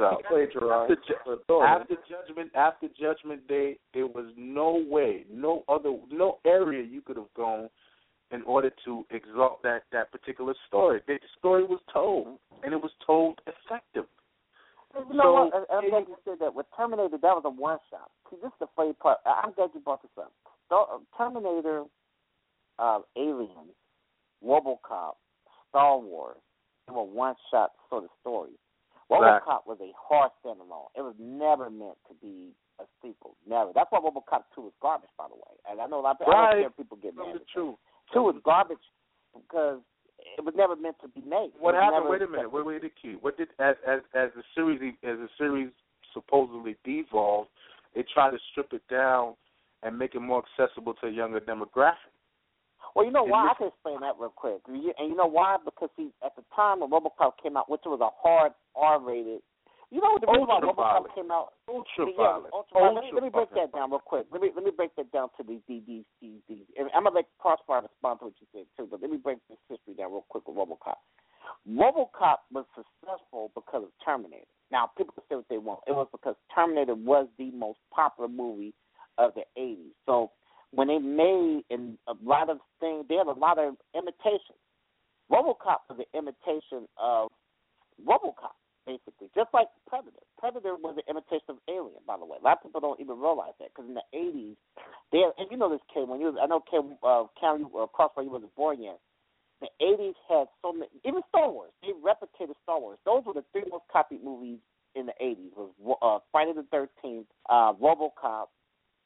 After Judgment Day, there was no way, no area you could have gone in order to exalt that particular story. The story was told, and it was told effectively. You know what? I'm glad you said that. With Terminator, that was a one-shot. See, this is the funny part. I'm glad you brought this up. Terminator, Alien, RoboCop, Star Wars, they were one-shot sort of stories. RoboCop was a hard standalone. It was never meant to be a sequel. Never. That's why RoboCop 2 is garbage, by the way. And I know a lot of people get mad. That's true. 2 is garbage because it was never meant to be made. What happened? Wait a minute. Wait the key. What did as the series supposedly devolved, they tried to strip it down and make it more accessible to a younger demographic. Well, you know why? I can explain that real quick. And you know why? Because at the time when RoboCop came out, which was a hard R-rated, the reason why RoboCop came out, ultraviolet. Let me break that down real quick. Let me break that down to these. And I'm gonna let Crossfire respond to what you said too, but let me break this history down real quick with RoboCop. RoboCop was successful because of Terminator. Now, people can say what they want. It was because Terminator was the most popular movie of the 80s. So when they made a lot of things, they had a lot of imitations. RoboCop was an imitation of RoboCop, basically, just like Predator. Predator was an imitation of Alien, by the way. A lot of people don't even realize that because in the 80s, and you know this, Kay, I know Cam, Crossfire, you wasn't born yet. The 80s had so many, even Star Wars. They replicated Star Wars. Those were the three most copied movies in the 80s. Was Friday the 13th, RoboCop,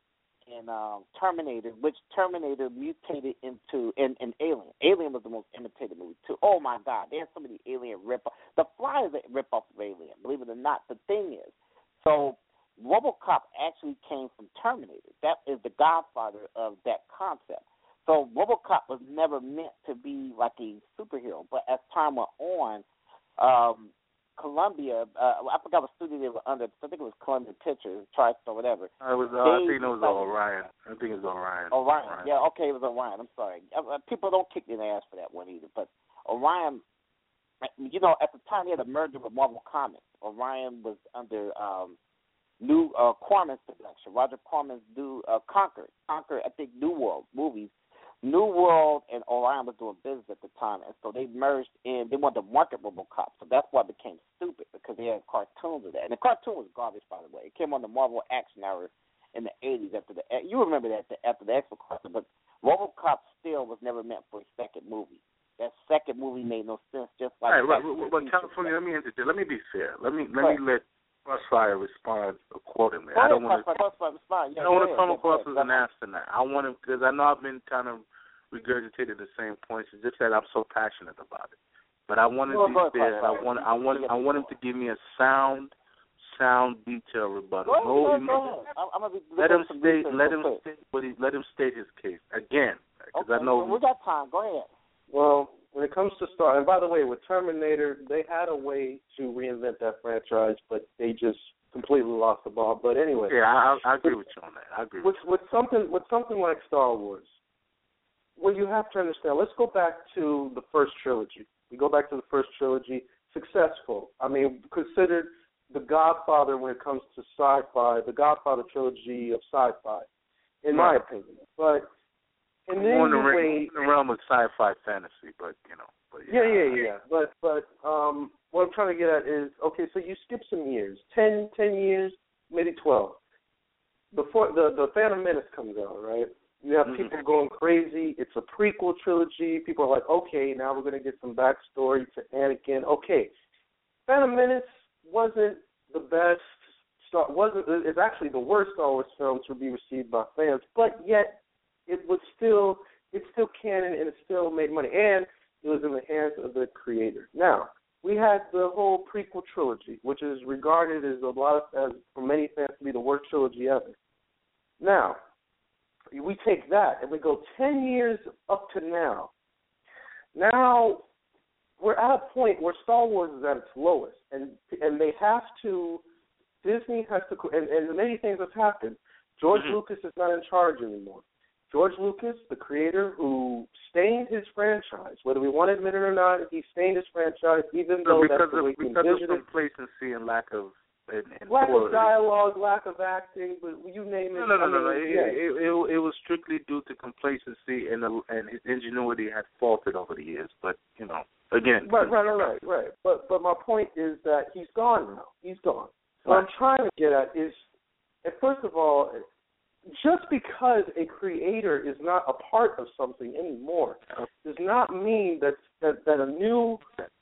in Terminator, which Terminator mutated into an Alien. Alien was the most imitated movie too. Oh my God, there's so many Alien rip-off. The Fly is a rip-off of Alien. Believe it or not, the thing is, so RoboCop actually came from Terminator. That is the godfather of that concept. So RoboCop was never meant to be like a superhero, but as time went on, Columbia, I forgot what studio they were under. I think it was Columbia Pictures, TriStar, whatever. I think it was Orion. I think it was Orion. Orion. Yeah, okay, it was Orion. I'm sorry. People don't kick me in the ass for that one either. But Orion, you know, at the time they had a merger with Marvel Comics. Orion was under New Corman's production. Roger Corman's Conquer, I think New World movies. New World and Orion was doing business at the time, and so they merged in. They wanted to market RoboCop, so that's why it became stupid, because they had cartoons of that. And the cartoon was garbage, by the way. It came on the Marvel Action Hour in the 80s you remember that after the X-Men cartoon, but RoboCop still was never meant for a second movie. That second movie made no sense, just like... Right. Well, California, let me interject. Let me be fair. Let me let Crossfire respond accordingly. I don't want to come across as an astronaut. I want to, because I know I've been kind of regurgitated the same points. It's just that I'm so passionate about it. But I want to be fair. I want him to give me a sound detail rebuttal. Let him state his case again. Because I know we got time. Go ahead. Well, when it comes to Star, and by the way, with Terminator, they had a way to reinvent that franchise, but they just completely lost the ball. But anyway, yeah, I agree with you on that. I agree with something like Star Wars. Well, you have to understand. Let's go back to the first trilogy. We go back to the first trilogy. Successful. I mean, considered the Godfather when it comes to sci-fi, the Godfather trilogy of sci-fi, in my opinion. But in the realm of sci-fi fantasy, but you know. Yeah. But what I'm trying to get at is, okay, so you skip some years, 10 years, maybe 12. Before the Phantom Menace comes out, right? You have people going crazy. It's a prequel trilogy. People are like, okay, now we're going to get some backstory to Anakin. Okay, Phantom Menace wasn't the best. It's actually the worst Star Wars film to be received by fans, but yet it's still canon and it still made money, and it was in the hands of the creator. Now we had the whole prequel trilogy, which is regarded as for many fans to be the worst trilogy ever. Now, we take that and we go 10 years up to now. Now we're at a point where Star Wars is at its lowest, and they have to. Disney has to, and many things have happened. George Lucas is not in charge anymore. George Lucas, the creator, who stained his franchise, whether we want to admit it or not, he stained his franchise, even though that's the way he envisioned it. Because of complacency and lack of dialogue, lack of acting, but you name it. No. It was strictly due to complacency, and his ingenuity had faltered over the years. But you know, again. Right. But my point is that he's gone now. He's gone. What I'm trying to get at is, first of all, just because a creator is not a part of something anymore does not mean that a new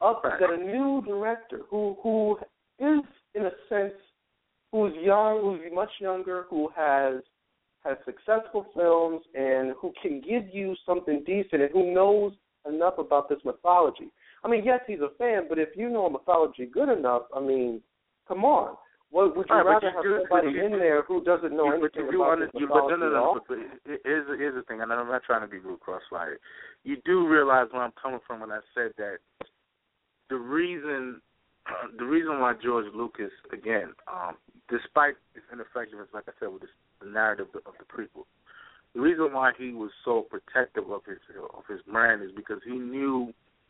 director who is, in a sense, who's young, who's much younger, who has successful films, and who can give you something decent, and who knows enough about this mythology. I mean, yes, he's a fan, but if you know mythology good enough, I mean, come on. Would you rather have somebody in there who doesn't know anything about this mythology at all? Here's the thing, and I'm not trying to be rude, Crossfire. You do realize where I'm coming from when I said that the reason why George Lucas, again, despite his ineffectiveness, like I said, with the narrative of the prequel, the reason why he was so protective of his brand is because he knew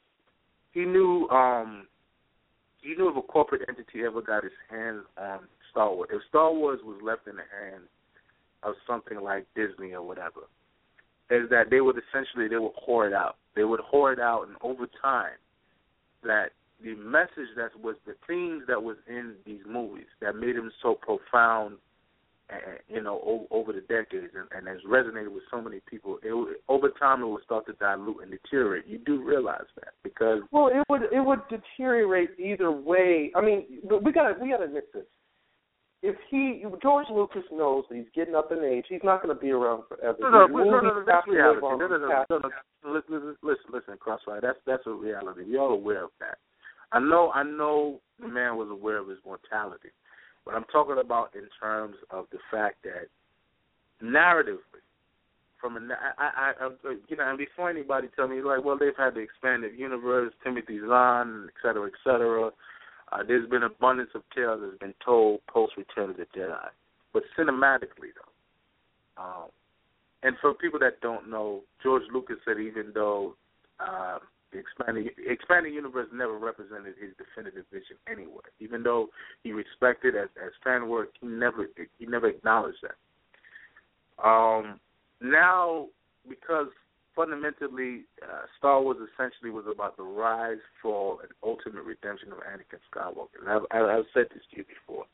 if a corporate entity ever got its hands on Star Wars, if Star Wars was left in the hands of something like Disney or whatever, is that they would whore it out. They would whore it out, and over time, that the message that was, the themes that was in these movies that made them so profound, over the decades, and has resonated with so many people, over time it would start to dilute and deteriorate. You do realize that, because it would deteriorate either way. I mean, we gotta admit this. if George Lucas knows that he's getting up in age, he's not going to be around forever. No, that's reality. Listen, Crossfire. That's a reality. We're all aware of that. I know the man was aware of his mortality, but I'm talking about in terms of the fact that narratively, and before anybody tell me like, well, they've had the expanded universe, Timothy Zahn, et cetera, et cetera. There's been abundance of tales that's been told post Return of the Jedi, but cinematically though, and for people that don't know, George Lucas said even though the expanding universe never represented his definitive vision anywhere, even though he respected as fan work, he never acknowledged that. Now, because fundamentally, Star Wars essentially was about the rise, fall, and ultimate redemption of Anakin Skywalker. And I've said this to you before.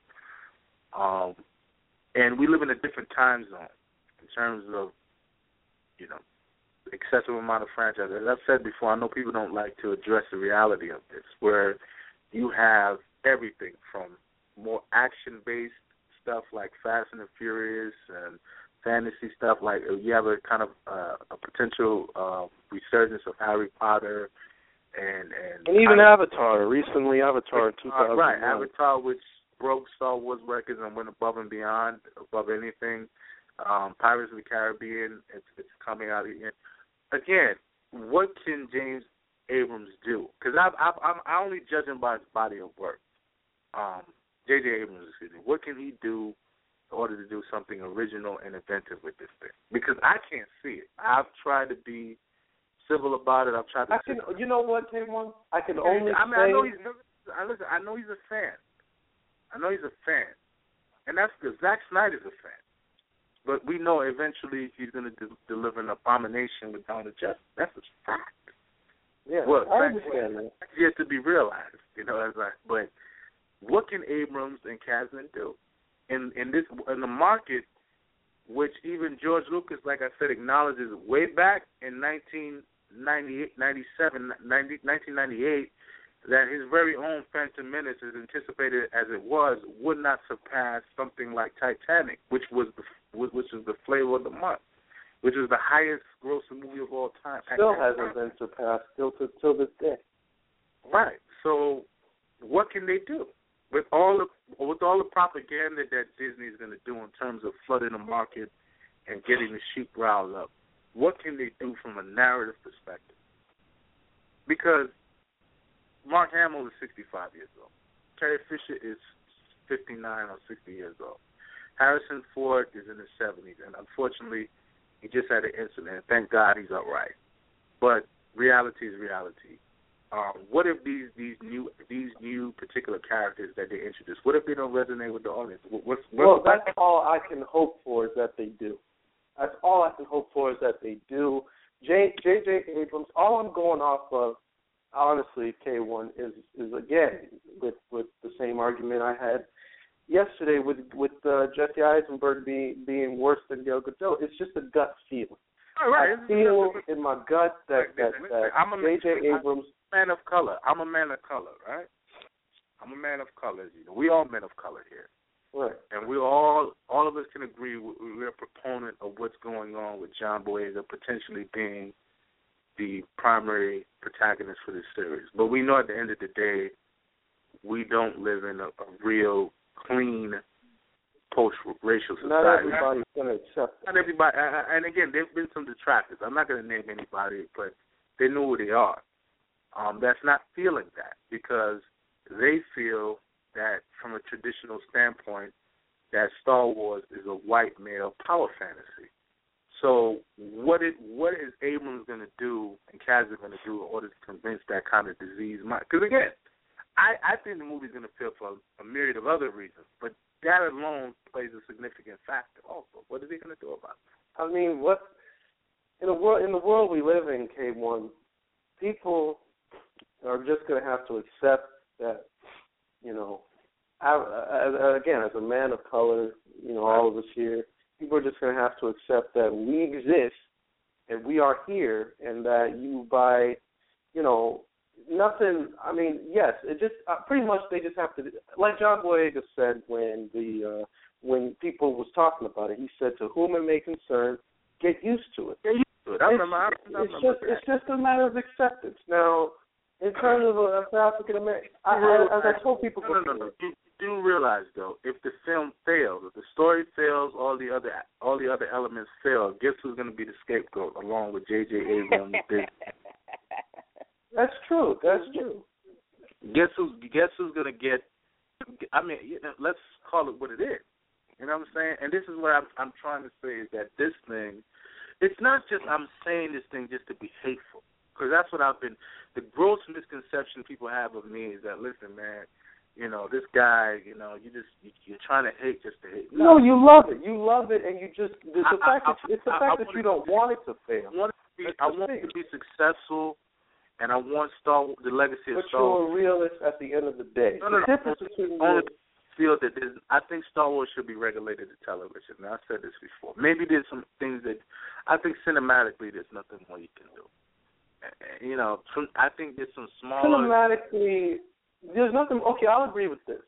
And we live in a different time zone in terms of, excessive amount of franchises. As I've said before, I know people don't like to address the reality of this, where you have everything from more action-based stuff like Fast and the Furious and fantasy stuff, like you have a kind of a potential resurgence of Harry Potter and even Avatar. Recently, Avatar in 2001. Right, Avatar, which broke Star Wars records and went above and beyond, above anything. Pirates of the Caribbean, it's coming out again. What can James Abrams do? Because I only judge him by his body of work. J.J. Abrams, excuse me. What can he do in order to do something original and inventive with this thing? Because I can't see it. I've tried to be civil about it. I've tried to. You know what, K1? I can only say. I know he's. Listen, I know he's a fan. And that's because Zack Snyder's a fan. But we know eventually he's going to deliver an abomination with Dawn of Justice. That's a fact. Yeah, well, I understand that. That's yet to be realized, but what can Abrams and Kasdan do in the market, which even George Lucas, like I said, acknowledges way back in 1998, that his very own Phantom Menace, as anticipated as it was, would not surpass something like Titanic, which was the flavor of the month, which is the highest grossing movie of all time. Still hasn't been surpassed till this day. Right. So, what can they do with all the propaganda that Disney is going to do in terms of flooding the market and getting the sheep riled up? What can they do from a narrative perspective? Because Mark Hamill is 65 years old. Carrie Fisher is 59 or 60 years old. Harrison Ford is in his 70s, and unfortunately, he just had an incident. Thank God he's all right. But reality is reality. What if these new particular characters that they introduce, what if they don't resonate with the audience? That's all I can hope for is that they do. That's all I can hope for is that they do. J.J. Abrams, all I'm going off of, honestly, K1, is again with the same argument I had yesterday with Jesse Eisenberg being worse than Gal Gadot. It's just a gut feeling. Right. I feel in my gut that J.J. Abrams. I'm a man of color, right? I'm a man of color. We all men of color here. Right. And we all of us can agree we're a proponent of what's going on with John Boyega potentially being the primary protagonist for this series. But we know at the end of the day, we don't live in a real clean post-racial society. Not everybody's going to accept it. Not everybody. And again, there have been some detractors. I'm not going to name anybody, but they know who they are. That's not feeling that because they feel that from a traditional standpoint that Star Wars is a white male power fantasy. So what is Abrams going to do and Kasdan going to do in order to convince that kind of disease mind? Because again, I think the movie's going to fail for a myriad of other reasons, but that alone plays a significant factor also. What is he going to do about it? I mean, in the world we live in, K1, people are just going to have to accept that, again, as a man of color, all of us here, people are just going to have to accept that we exist and we are here, and that you by, nothing. I mean, yes, it just pretty much they just have to, like John Boyega said when people was talking about it. He said, "To whom it may concern, get used to it." Get used to it. I remember it's just a matter of acceptance. Now, in terms of African American, as I told people before. No. You do realize though, if the film fails, if the story fails, all the other elements fail. Guess who's going to be the scapegoat along with J.J. Abrams? That's true. That's true. Guess who's going to get? I mean, let's call it what it is. You know what I'm saying? And this is what I'm trying to say is that this thing, it's not just I'm saying this thing just to be hateful, because that's what the gross misconception people have of me is that, listen, man, this guy, you're trying to hate just to hate. No, you love it. You love it, and you just the fact that you don't want it to fail. I want it to be successful, and I want the legacy of Star Wars. But you're a realist at the end of the day. No. I think Star Wars should be regulated to television. Now, I've said this before. Maybe there's some things that I think cinematically there's nothing more you can do. I think there's some small. Cinematically, there's nothing. Okay, I'll agree with this.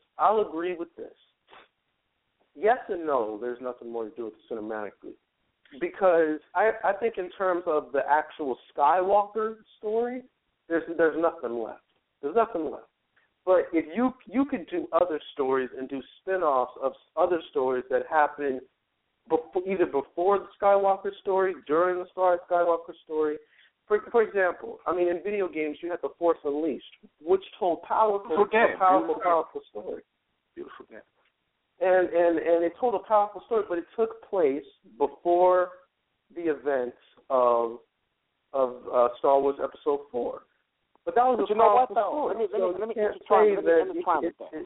Yes and no, there's nothing more to do with it cinematically. Because I think in terms of the actual Skywalker story, there's nothing left. There's nothing left. But if you could do other stories and do spin-offs of other stories that happen either before the Skywalker story, during the Skywalker story. For example, I mean, in video games, you had The Force Unleashed, which told powerful story. Beautiful game. And it told a powerful story, but it took place before the events of Star Wars Episode 4. But that was a powerful story. Let me intertwine with that.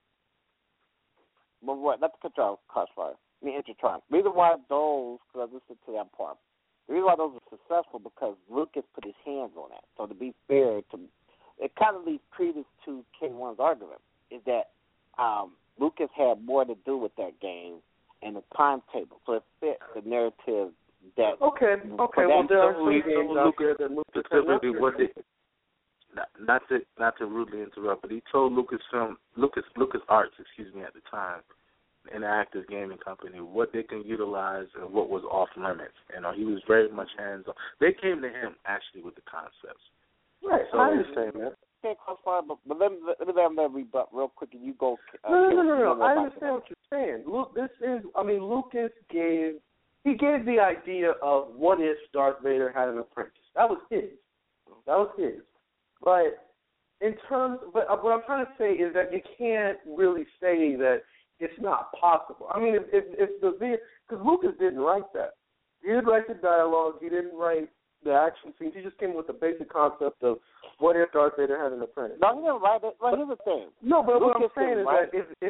But what? Not to cut you off, Crossfire. Let me intertwine. The reason why those, because I listened to that part, the reason why those are successful because Lucas put his hands on that. So to be fair, it kind of leads credence to K1's argument, is that Lucas had more to do with that game and the timetable. So it fit the narrative that. Okay. Well, there are some games out there that Lucas specifically what they. Not to rudely interrupt, but he told LucasArts, at the time, Interactive Gaming Company, what they can utilize and what was off limits. He was very much hands on. They came to him actually with the concepts. Right, so, I understand that. Okay, Crossfire, but let me rebut real quick, and you go. No. I understand what you're saying. Lucas gave the idea of what if Darth Vader had an apprentice. That was his. But what I'm trying to say is that you can't really say that it's not possible. I mean, because Lucas didn't write that. He didn't write the dialogue. He didn't write the action scenes. He just came with the basic concept of what if Darth Vader had an apprentice. No, he didn't write it. Well, here's the thing. No, but what I'm saying is that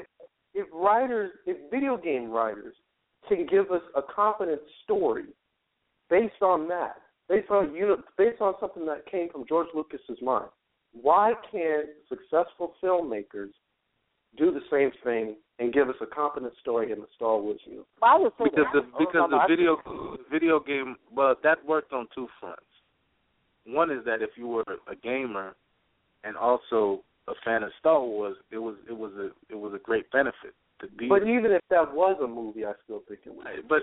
if video game writers can give us a competent story based on that, based on something that came from George Lucas's mind, why can't successful filmmakers do the same thing and give us a competent story in the Star Wars universe? Because the video game, well, that worked on two fronts. One is that if you were a gamer and also a fan of Star Wars, it was a great benefit to be. But even if that was a movie, I still think it was. But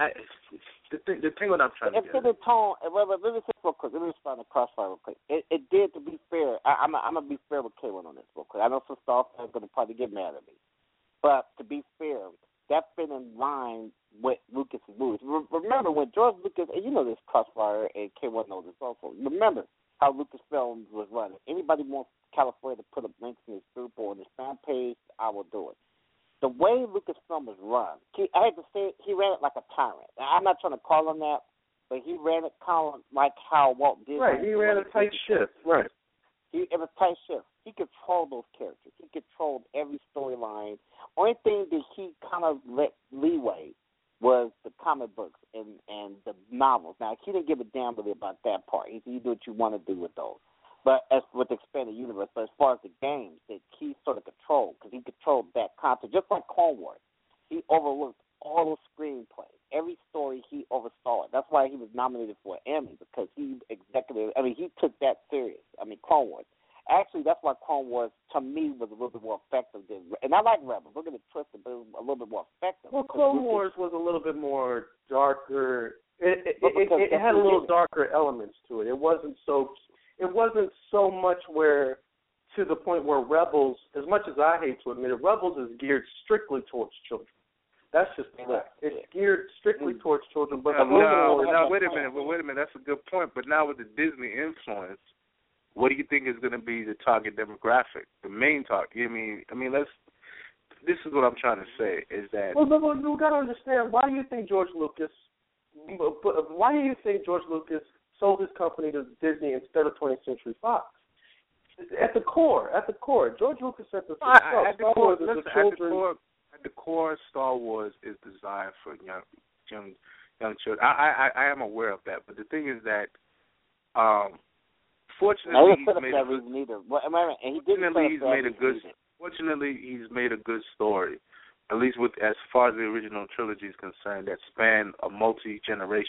the thing what I'm trying to get. Let me say real quick. Let me respond to Crossfire real quick. It did, to be fair. I'm gonna be fair with K1 on this real quick. I know some Star fans are gonna probably get mad at me, but to be fair, that fit in line with Lucas's movies. Remember when George Lucas, and you know this, Crossfire, and K1 knows this also. Remember how Lucasfilms was running. Anybody wants California to put up links in his group or on his fan page, I will do it. The way Lucasfilm was run, I had to say he ran it like a tyrant. I'm not trying to call him that, but he ran it kind of like how Walt Disney. Right, he ran a tight ship. Right. It was a tight ship. He controlled those characters. He controlled every storyline. Only thing that he kind of let leeway was the comic books and the novels. Now, he didn't give a damn really about that part. He said, you do what you want to do with those. But as with the expanded universe, but as far as the games that he sort of controlled, because he controlled that content, just like Clone Wars, he overlooked all the screenplays. Every story he oversaw it. That's why he was nominated for an Emmy, because he took that serious. Clone Wars. believe that's why Clone Wars, to me, was a little bit more effective than, and I like Rebels. Don't get it twisted, but it was a little bit more effective. Well, Clone Wars was a little bit more darker. It had a little darker elements to it. It wasn't so much where, to the point where Rebels, as much as I hate to admit it, Rebels is geared strictly towards children. That's just fact. It's geared strictly towards children. But wait a minute. That's a good point. But now with the Disney influence, what do you think is going to be the target demographic, the main target? This is what I'm trying to say is that. Well, you got to understand, why do you think George Lucas sold his company to Disney instead of 20th Century Fox? At the core, George Lucas said the core, Star Wars is designed for young children. I am aware of that, but the thing is that, fortunately, he's made a good story, at least with as far as the original trilogy is concerned, that span a multitude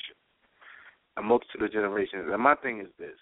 of generations. And my thing is this,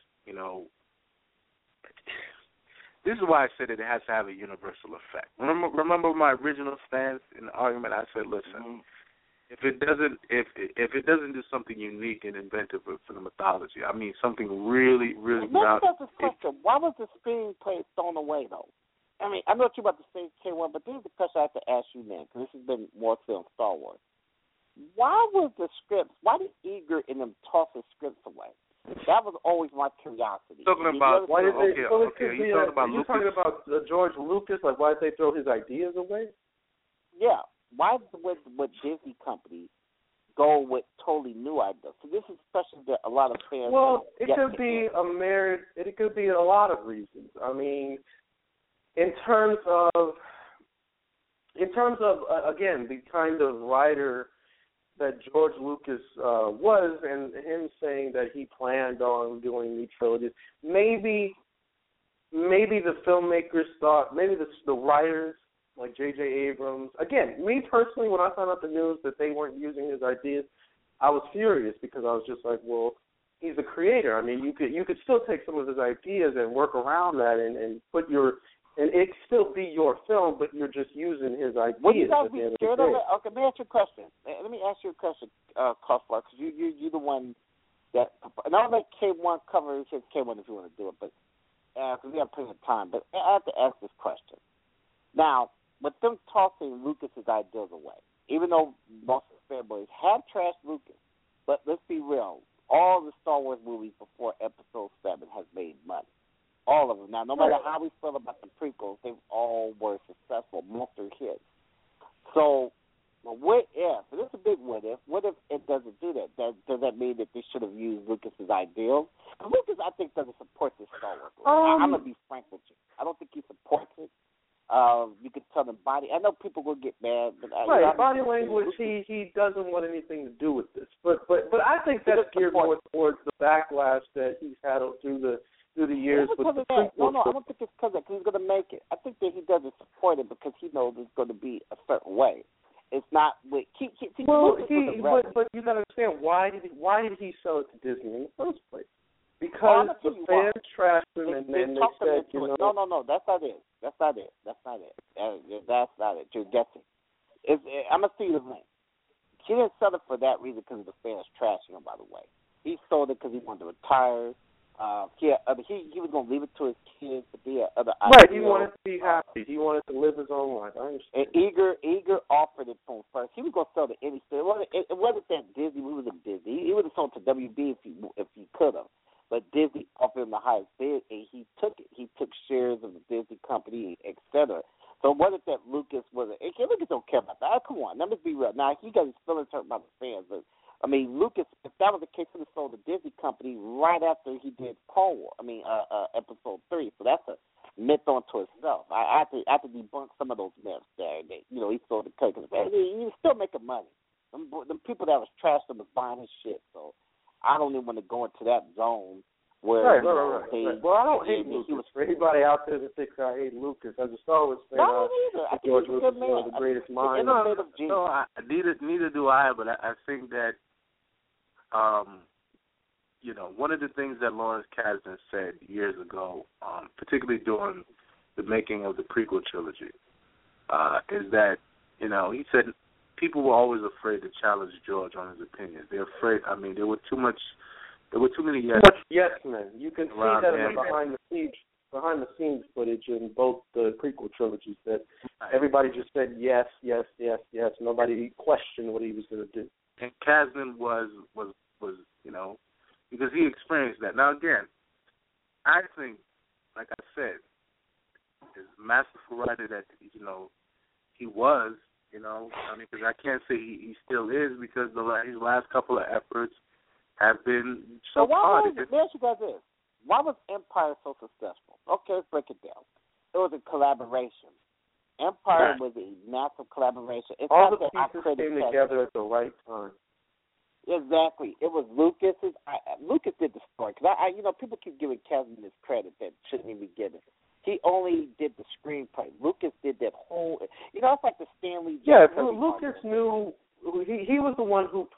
this is why I said it has to have a universal effect. Remember my original stance in the argument? I said, listen, if it doesn't do something unique and inventive for the mythology, I mean something really, really grounded. Why was the screenplay thrown away, though? I mean, I know what you're about to say, K1, but this is the question I have to ask you, man, because this has been more film Star Wars. Why did Eager and them toss the scripts away? That was always my curiosity. Talking about You're talking about George Lucas, like why did they throw his ideas away? Yeah. Why would Disney company go with totally new ideas? So this is especially that a lot of fans. Well, it could be It could be a lot of reasons. I mean, in terms of again, the kind of writer that George Lucas was, and him saying that he planned on doing new trilogies. Maybe the filmmakers thought, maybe the writers like J.J. Abrams. Again, me personally, when I found out the news that they weren't using his ideas, I was furious because I was just like, well, he's a creator. I mean, you could still take some of his ideas and work around that and put and it still be your film, but you're just using his ideas. Would you guys be scared of it? Okay, let me ask you a question. Koslar, because you're the one that. And I'll let K1 cover his K1 if you want to do it, but because we have plenty of time. But I have to ask this question. Now, with them tossing Lucas's ideas away, even though most of the fanboys have trashed Lucas, but let's be real, all the Star Wars movies before Episode 7 has made money. All of them. Now, no matter how we feel about the prequels, they all were successful, monster hits. So, what if, and this is a big what if it doesn't do that? Does that mean that they should have used Lucas's ideals? Lucas, I think, doesn't support this Star Wars. I'm going to be frank with you. I don't think he supports it. You could tell him body. I know people will get mad. But body language, he doesn't want anything to do with this. But I think that's geared more towards the backlash that he's had through the years. No, I don't think it's because he's going to make it. I think that he doesn't support it because he knows it's going to be a certain way. It's not with but you got to understand why did he sell it to Disney in the first place? Because the fans trashed him and then they said, No, that's not it. That's not it. You're guessing. I'm gonna see the link. He didn't sell it for that reason because the fans trashing him. By the way, he sold it because he wanted to retire. He was going to leave it to his kids to be other ideas. Right, he wanted to be happy. He wanted to live his own life. I understand. And Eager offered it to him first. He was going to sell to any store. It wasn't that Disney. We was in Disney. He would have sold to WB if he could have. But Disney offered him the highest bid, and he took it. He took shares of the Disney company, etc. So it wasn't that Lucas wasn't. Lucas don't care about that. Come on, let me be real. Now, he got his feelings hurt by the fans, but I mean, Lucas, if that was the case, he would have sold the Disney company right after he did Clone Wars. Episode 3. So that's a myth unto itself. I have to debunk some of those myths there. He sold the company. He was still making money. The people that was trashed him was buying his shit. So I don't even want to go into that zone where right. Well, I don't hate Lucas. For anybody out there that thinks I hate Lucas, as a Star Wars fan, George Lucas is one of the greatest minds. Neither do I. But I think that one of the things that Lawrence Kasdan said years ago, particularly during the making of the prequel trilogy, is that, he said people were always afraid to challenge George on his opinions. They're afraid. I mean, there were too many yes men. You can see that in the behind the scenes footage in both the prequel trilogies that everybody just said yes, yes, yes, yes. Nobody questioned what he was going to do. And Kasdan was because he experienced that. Now again, I think, like I said, as masterful writer that he was, because I can't say he still is, because his last couple of efforts have been so hard. Let me ask you guys this. Why was Empire so successful? Okay, let's break it down. It was a collaboration. Empire was a massive collaboration. It's all the pieces came together at the right time. Exactly. It was Lucas's. Lucas did the story. Because people keep giving Kevin this credit that shouldn't even be given. He only did the screenplay. Lucas did that whole. It's like the Stanley. Yeah, Lucas knew. He was the one who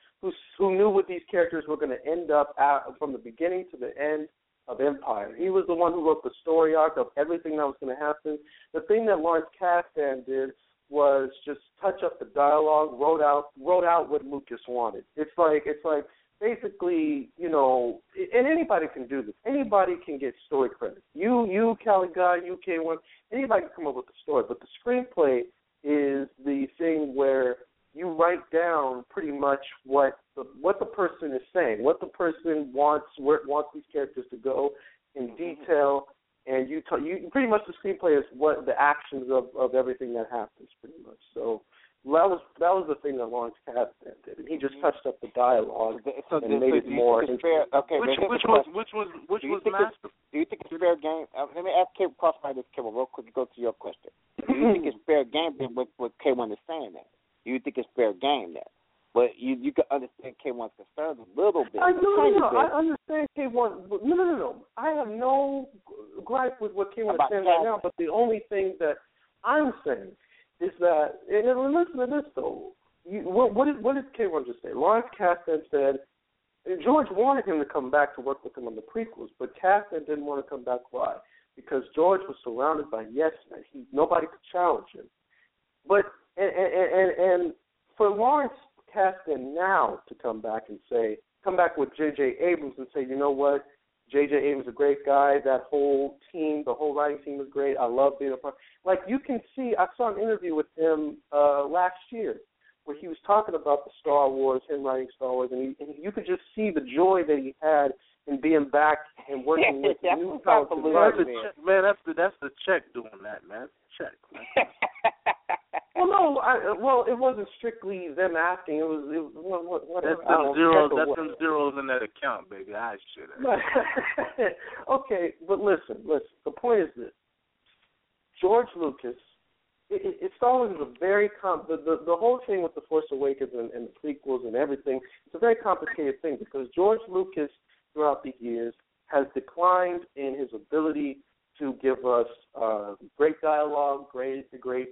knew what these characters were going to end up at from the beginning to the end of Empire. He was the one who wrote the story arc of everything that was going to happen. The thing that Lawrence Kasdan did was just touch up the dialogue, wrote out what Lucas wanted. It's like basically, and anybody can do this. Anybody can get story credit. You, Cali Guy, you, K1, anybody can come up with the story. But the screenplay is the thing where you write down pretty much what the person is saying, what the person wants, where it wants these characters to go in detail, and you pretty much the screenplay is what the actions of everything that happens, pretty much. So that was the thing that Lawrence Kasdan did. He just touched up the dialogue and made it more. Okay, which was masterful. Do you think it's fair game? Let me ask Crossfire this, K1, real quick to go to your question. Do you think it's fair game then what K1 is saying there? Do you think it's fair game there? But you can understand K1's concerns a little bit. I understand K1. No. I have no gripe with what K1 is saying right now, but the only thing that I'm saying is that, and listen to this though, what did K1 just say? Lawrence Kasdan said George wanted him to come back to work with him on the prequels, but Kasdan didn't want to come back. Why? Because George was surrounded by yes men. Nobody could challenge him. But and for Lawrence Kasdan now to come back with J.J. Abrams and say, you know what, J.J. Abrams is a great guy. That whole team, the whole writing team was great. I love being a part. Like you can see, I saw an interview with him last year where he was talking about the Star Wars, him writing Star Wars, and you could just see the joy that he had in being back and working with new talented writers. Man, that's the check doing that, man. Check. Man. Well, it wasn't strictly them asking. It was whatever. That's them zeros in that account, baby. I should have. Okay, but listen. The point is this: George Lucas. Star Wars is a very the whole thing with the Force Awakens and the prequels and everything. It's a very complicated thing because George Lucas, throughout the years, has declined in his ability to give us great dialogue, great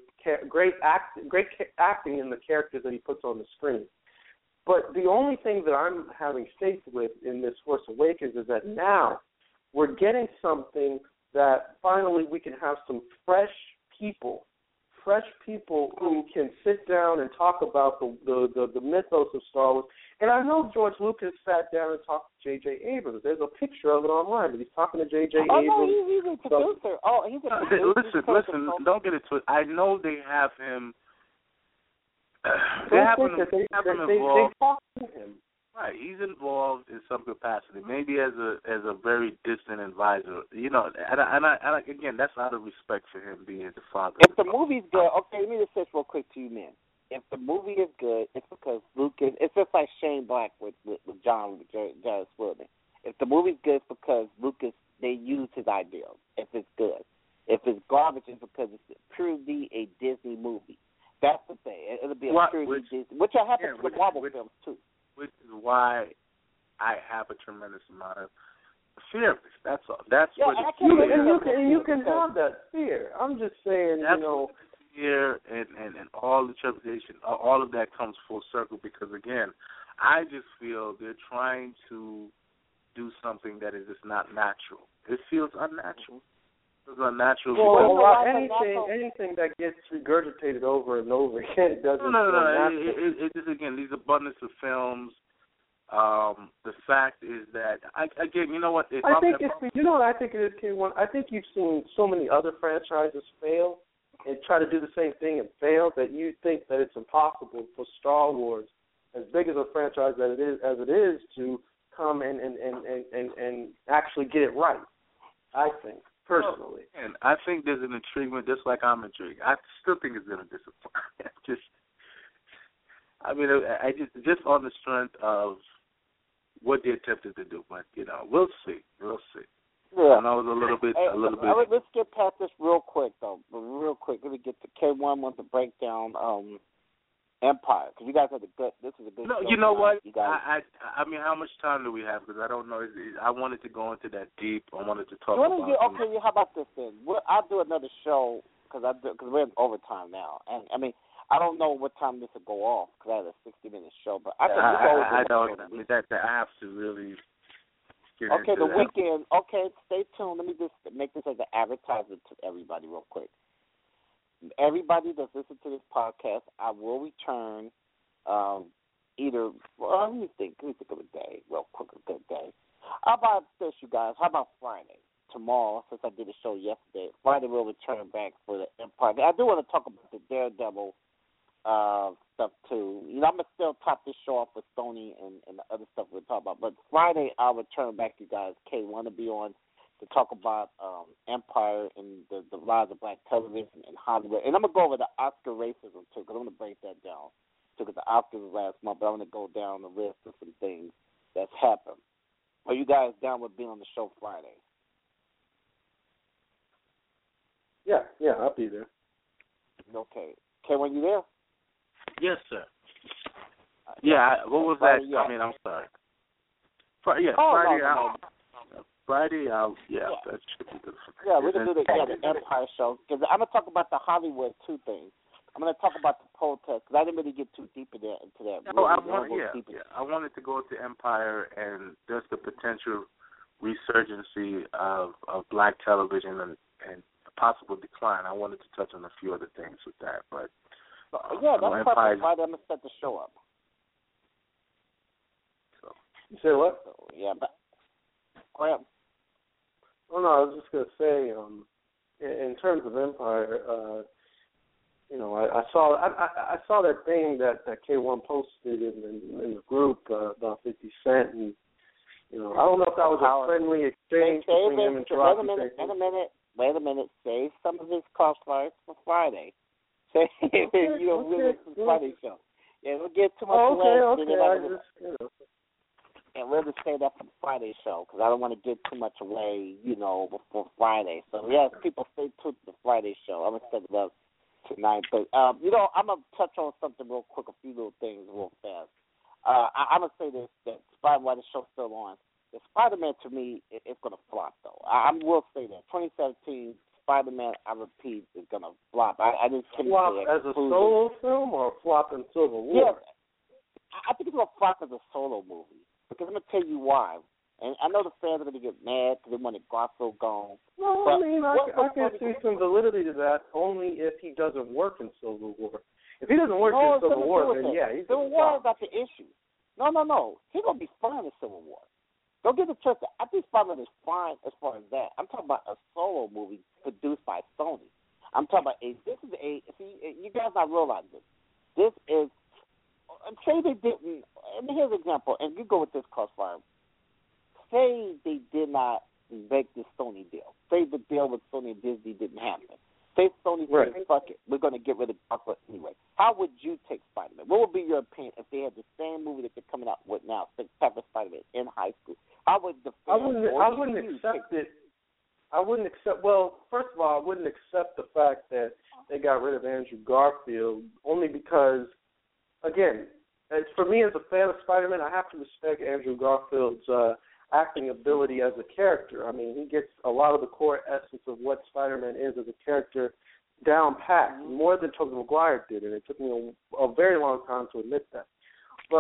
acting in the characters that he puts on the screen. But the only thing that I'm having faith with in this Force Awakens is that now we're getting something that finally we can have some fresh people who can sit down and talk about the mythos of Star Wars. And I know George Lucas sat down and talked to J.J. Abrams. There's a picture of it online, but he's talking to J.J. Abrams. No, he's a producer. He's a producer. Listen, don't get it twisted. I know they have him. They have him involved. They talk to him. Right, he's involved in some capacity, maybe as a very distant advisor. And I, again, that's out of respect for him being the father. If the movie's good, okay, let me just say this real quick to you, man. If the movie is good, it's because Lucas. It's just like Shane Black with John Swillman. If the movie's good, it's because Lucas they used his ideals. If it's good, if it's garbage, it's because it's purely a Disney movie. That's the thing. It'll be a purely Disney, which happens with Marvel films too. Which is why I have a tremendous amount of fear. That's all. That's what you can have that fear. I'm just saying, fear and all the trepidation, all of that comes full circle because again, I just feel they're trying to do something that is just not natural. It feels unnatural. It feels unnatural. Well, anything that gets regurgitated over and over again doesn't feel natural. It just, again, these abundance of films. The fact is that, again, you know what? I think it is, K1? I think you've seen so many other franchises fail and try to do the same thing and fail that you think that it's impossible for Star Wars, as big as a franchise as it is, to come and actually get it right. I think, personally. And I think there's an intriguement, just like I'm intrigued. I still think it's going to disappoint. Just on the strength of what they attempted to do, but we'll see. Yeah. I know it's a little bit. Let's get past this real quick, though. Real quick, let me get to K1 wants to break down Empire, because you guys had this is a good. No, show you know tonight. what? You guys, I mean, how much time do we have? Because I don't know. I wanted to go into that deep. I wanted to talk how about this then? I'll do another show because we're in overtime now, and I mean, I don't know what time this will go off because I had a 60-minute show, but I think I have to really get into the that. weekend. Okay, stay tuned. Let me just make this as an advertisement to everybody real quick. Everybody that's listening to this podcast, I will return let me think of a day real quick, a good day. How about this, you guys? How about Friday? Tomorrow, since I did a show yesterday, Friday we'll return back for the Empire. I do want to talk about the Daredevil stuff too. I'm gonna still top this show off with Sony and the other stuff we'll talk about. But Friday I'll return back, you guys. K1 to be on to talk about Empire and the rise of black television in Hollywood. And I'm gonna go over the Oscar racism too, because I'm gonna break that down. Took the Oscars last month, but I'm gonna go down the list of some things that's happened. Are you guys down with being on the show Friday? Yeah, I'll be there. Okay. K1, you there? Yes, sir. What was that? I mean, I'm sorry. Friday. Friday. That should be good. Yeah, we're gonna do the Empire show because I'm gonna talk about the Hollywood 2 thing. I'm gonna talk about the protest because I didn't really get too deep into that. I wanted to go to Empire and just the potential resurgency of black television and possible decline. I wanted to touch on a few other things with that, but that's perfect. Friday, I'm gonna set the show up. So you say what? But Graham. Oh no, I was just gonna say, in terms of Empire, I saw that thing that K1 posted in the group about 50 Cent, and I don't know if that was a friendly exchange between him and Taraji. Wait a minute. Save some of his crossfires for Friday. Save Friday show. Yeah, we'll get too much and we'll just say that for the Friday show because I don't want to give too much away, before Friday. So, people stay tuned to the Friday show. I'm going to set it up tonight. But, I'm going to touch on something real quick, a few little things real fast. I'm going to say this, that while the show's still on, the Spider-Man, to me, it's going to flop, though. I will say that. 2017, Spider-Man, I repeat, is going to flop. I just can't flop as a solo film or flop in Civil War? Yeah, I think it's going to flop as a solo movie. Because I'm going to tell you why. And I know the fans are going to get mad because they wanted Garfield gone. No, I mean, I can see some validity to that only if he doesn't work in Civil War. If he doesn't work in Civil War, then he's Civil War is not the issue. No. He's going to be fine in Civil War. Don't get the trust. I think Spider-Man is fine as far as that. I'm talking about a solo movie produced by Sony. I'm talking about you guys not realize this. This is, say they didn't, here's an example, and you go with this crossfire. Say they did not make this Sony deal. Say the deal with Sony and Disney didn't happen. Say Sony said, fuck it, we're going to get rid of Garfield anyway. How would you take Spider-Man? What would be your opinion if they had the same movie that they're coming out with now, Pepper Spider-Man in high school? How would the I wouldn't accept it. I wouldn't accept, first of all, I wouldn't accept the fact that they got rid of Andrew Garfield only because, again, for me as a fan of Spider-Man, I have to respect Andrew Garfield's acting ability as a character. I mean, he gets a lot of the core essence of what Spider-Man is as a character down pat, more than Tobey Maguire did, and it took me a very long time to admit that. But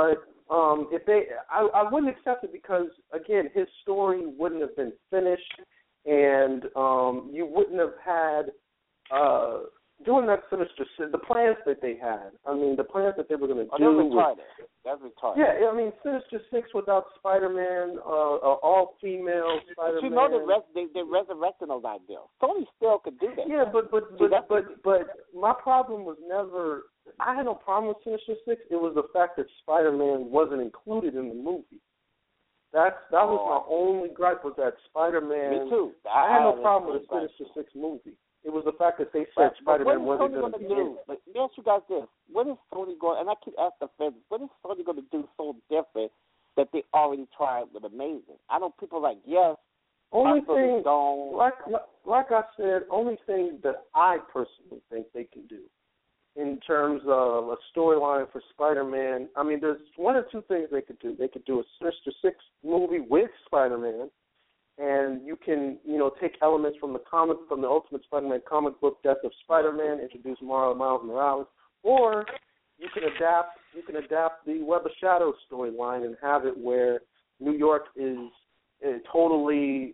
If they, I wouldn't accept it because again, his story wouldn't have been finished, and you wouldn't have had doing that Sinister Six, the plans that they had. I mean, the plans that they were going to do. That's retarded. Yeah, I mean, Sinister Six without Spider-Man, all-female Spider-Man. But you know they're resurrecting those ideals. Sony still could do that. Yeah, but my problem was never. I had no problem with Sinister Six. It was the fact that Spider-Man wasn't included in the movie. That was my only gripe, was that Spider-Man. Me too. I had no problem with the Sinister Six movie. It was the fact that they said Spider-Man wasn't going to do. But let me ask you guys this: what is Sony going? And I keep asking the fans, what is Sony going to do so different that they already tried with Amazing? I know people are like, yes. Only thing, like I said, only thing that I personally think they can do in terms of a storyline for Spider-Man. I mean, there's one or two things they could do. They could do a Sinister Six movie with Spider-Man. And you can, take elements from the Ultimate Spider-Man comic book, Death of Spider-Man, introduce Miles Morales, or you can adapt the Web of Shadows storyline and have it where New York is totally,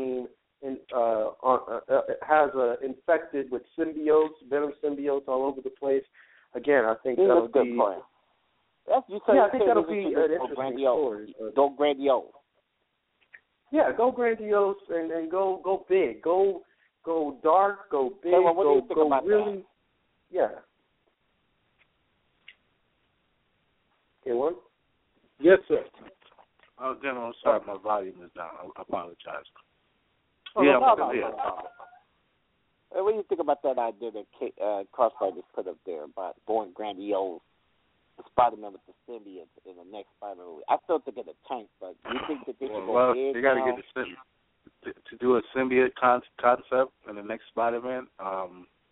has infected with symbiotes, venom symbiotes all over the place. Again, I think that'll be. I think that'll be an interesting story. Go grandiose. Yeah, go grandiose and go big. Go dark, go big, go really. That? Yeah. Okay, one? Yes, sir. Oh, General, I'm sorry, my volume is down. I apologize. What do you think about that idea that Crossfire just put up there about going grandiose? Spider-Man with the symbiote in the next Spider-Man movie. I still think it's a tank, but you think that they should go big? They got to get the symbiote to do a symbiote concept in the next Spider-Man. I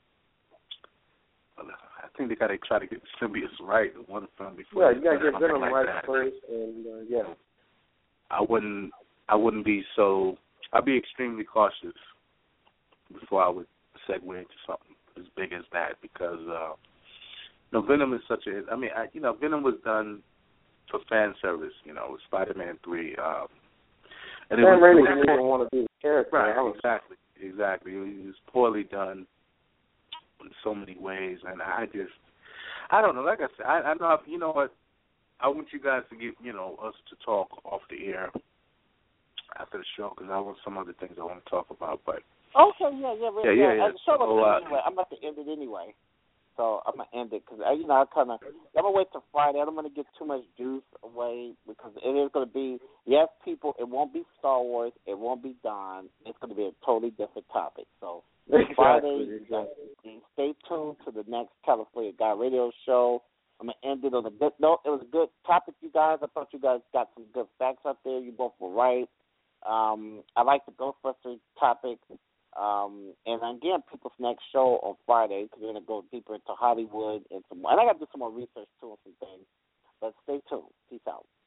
think they got to try to get the symbiotes right in one film before. Yeah, you got to get Venom right first, and yeah. I wouldn't be so. I'd be extremely cautious before I would segue into something as big as that because. Venom is such a. Venom was done for fan service. With Spider-Man 3. And Sam Raimi didn't even want to be the character. Right. Exactly. It was poorly done in so many ways, and I don't know. Like I said, I know. You know what? I want you guys to get us to talk off the air after the show because I want some other things I want to talk about. But okay, yeah. I'm about to end it anyway. So I'm going to end it because, I'm going to wait till Friday. I don't want to get too much juice away because it is going to be, yes, people, it won't be Star Wars. It won't be Don. It's going to be a totally different topic. So Friday, stay tuned to the next California Guy Radio show. I'm going to end it on a good note. It was a good topic, you guys. I thought you guys got some good facts out there. You both were right. I like the Ghostbusters topic. And again, people's next show on Friday because we're going to go deeper into Hollywood and I got to do some more research too on some things. But stay tuned. Peace out.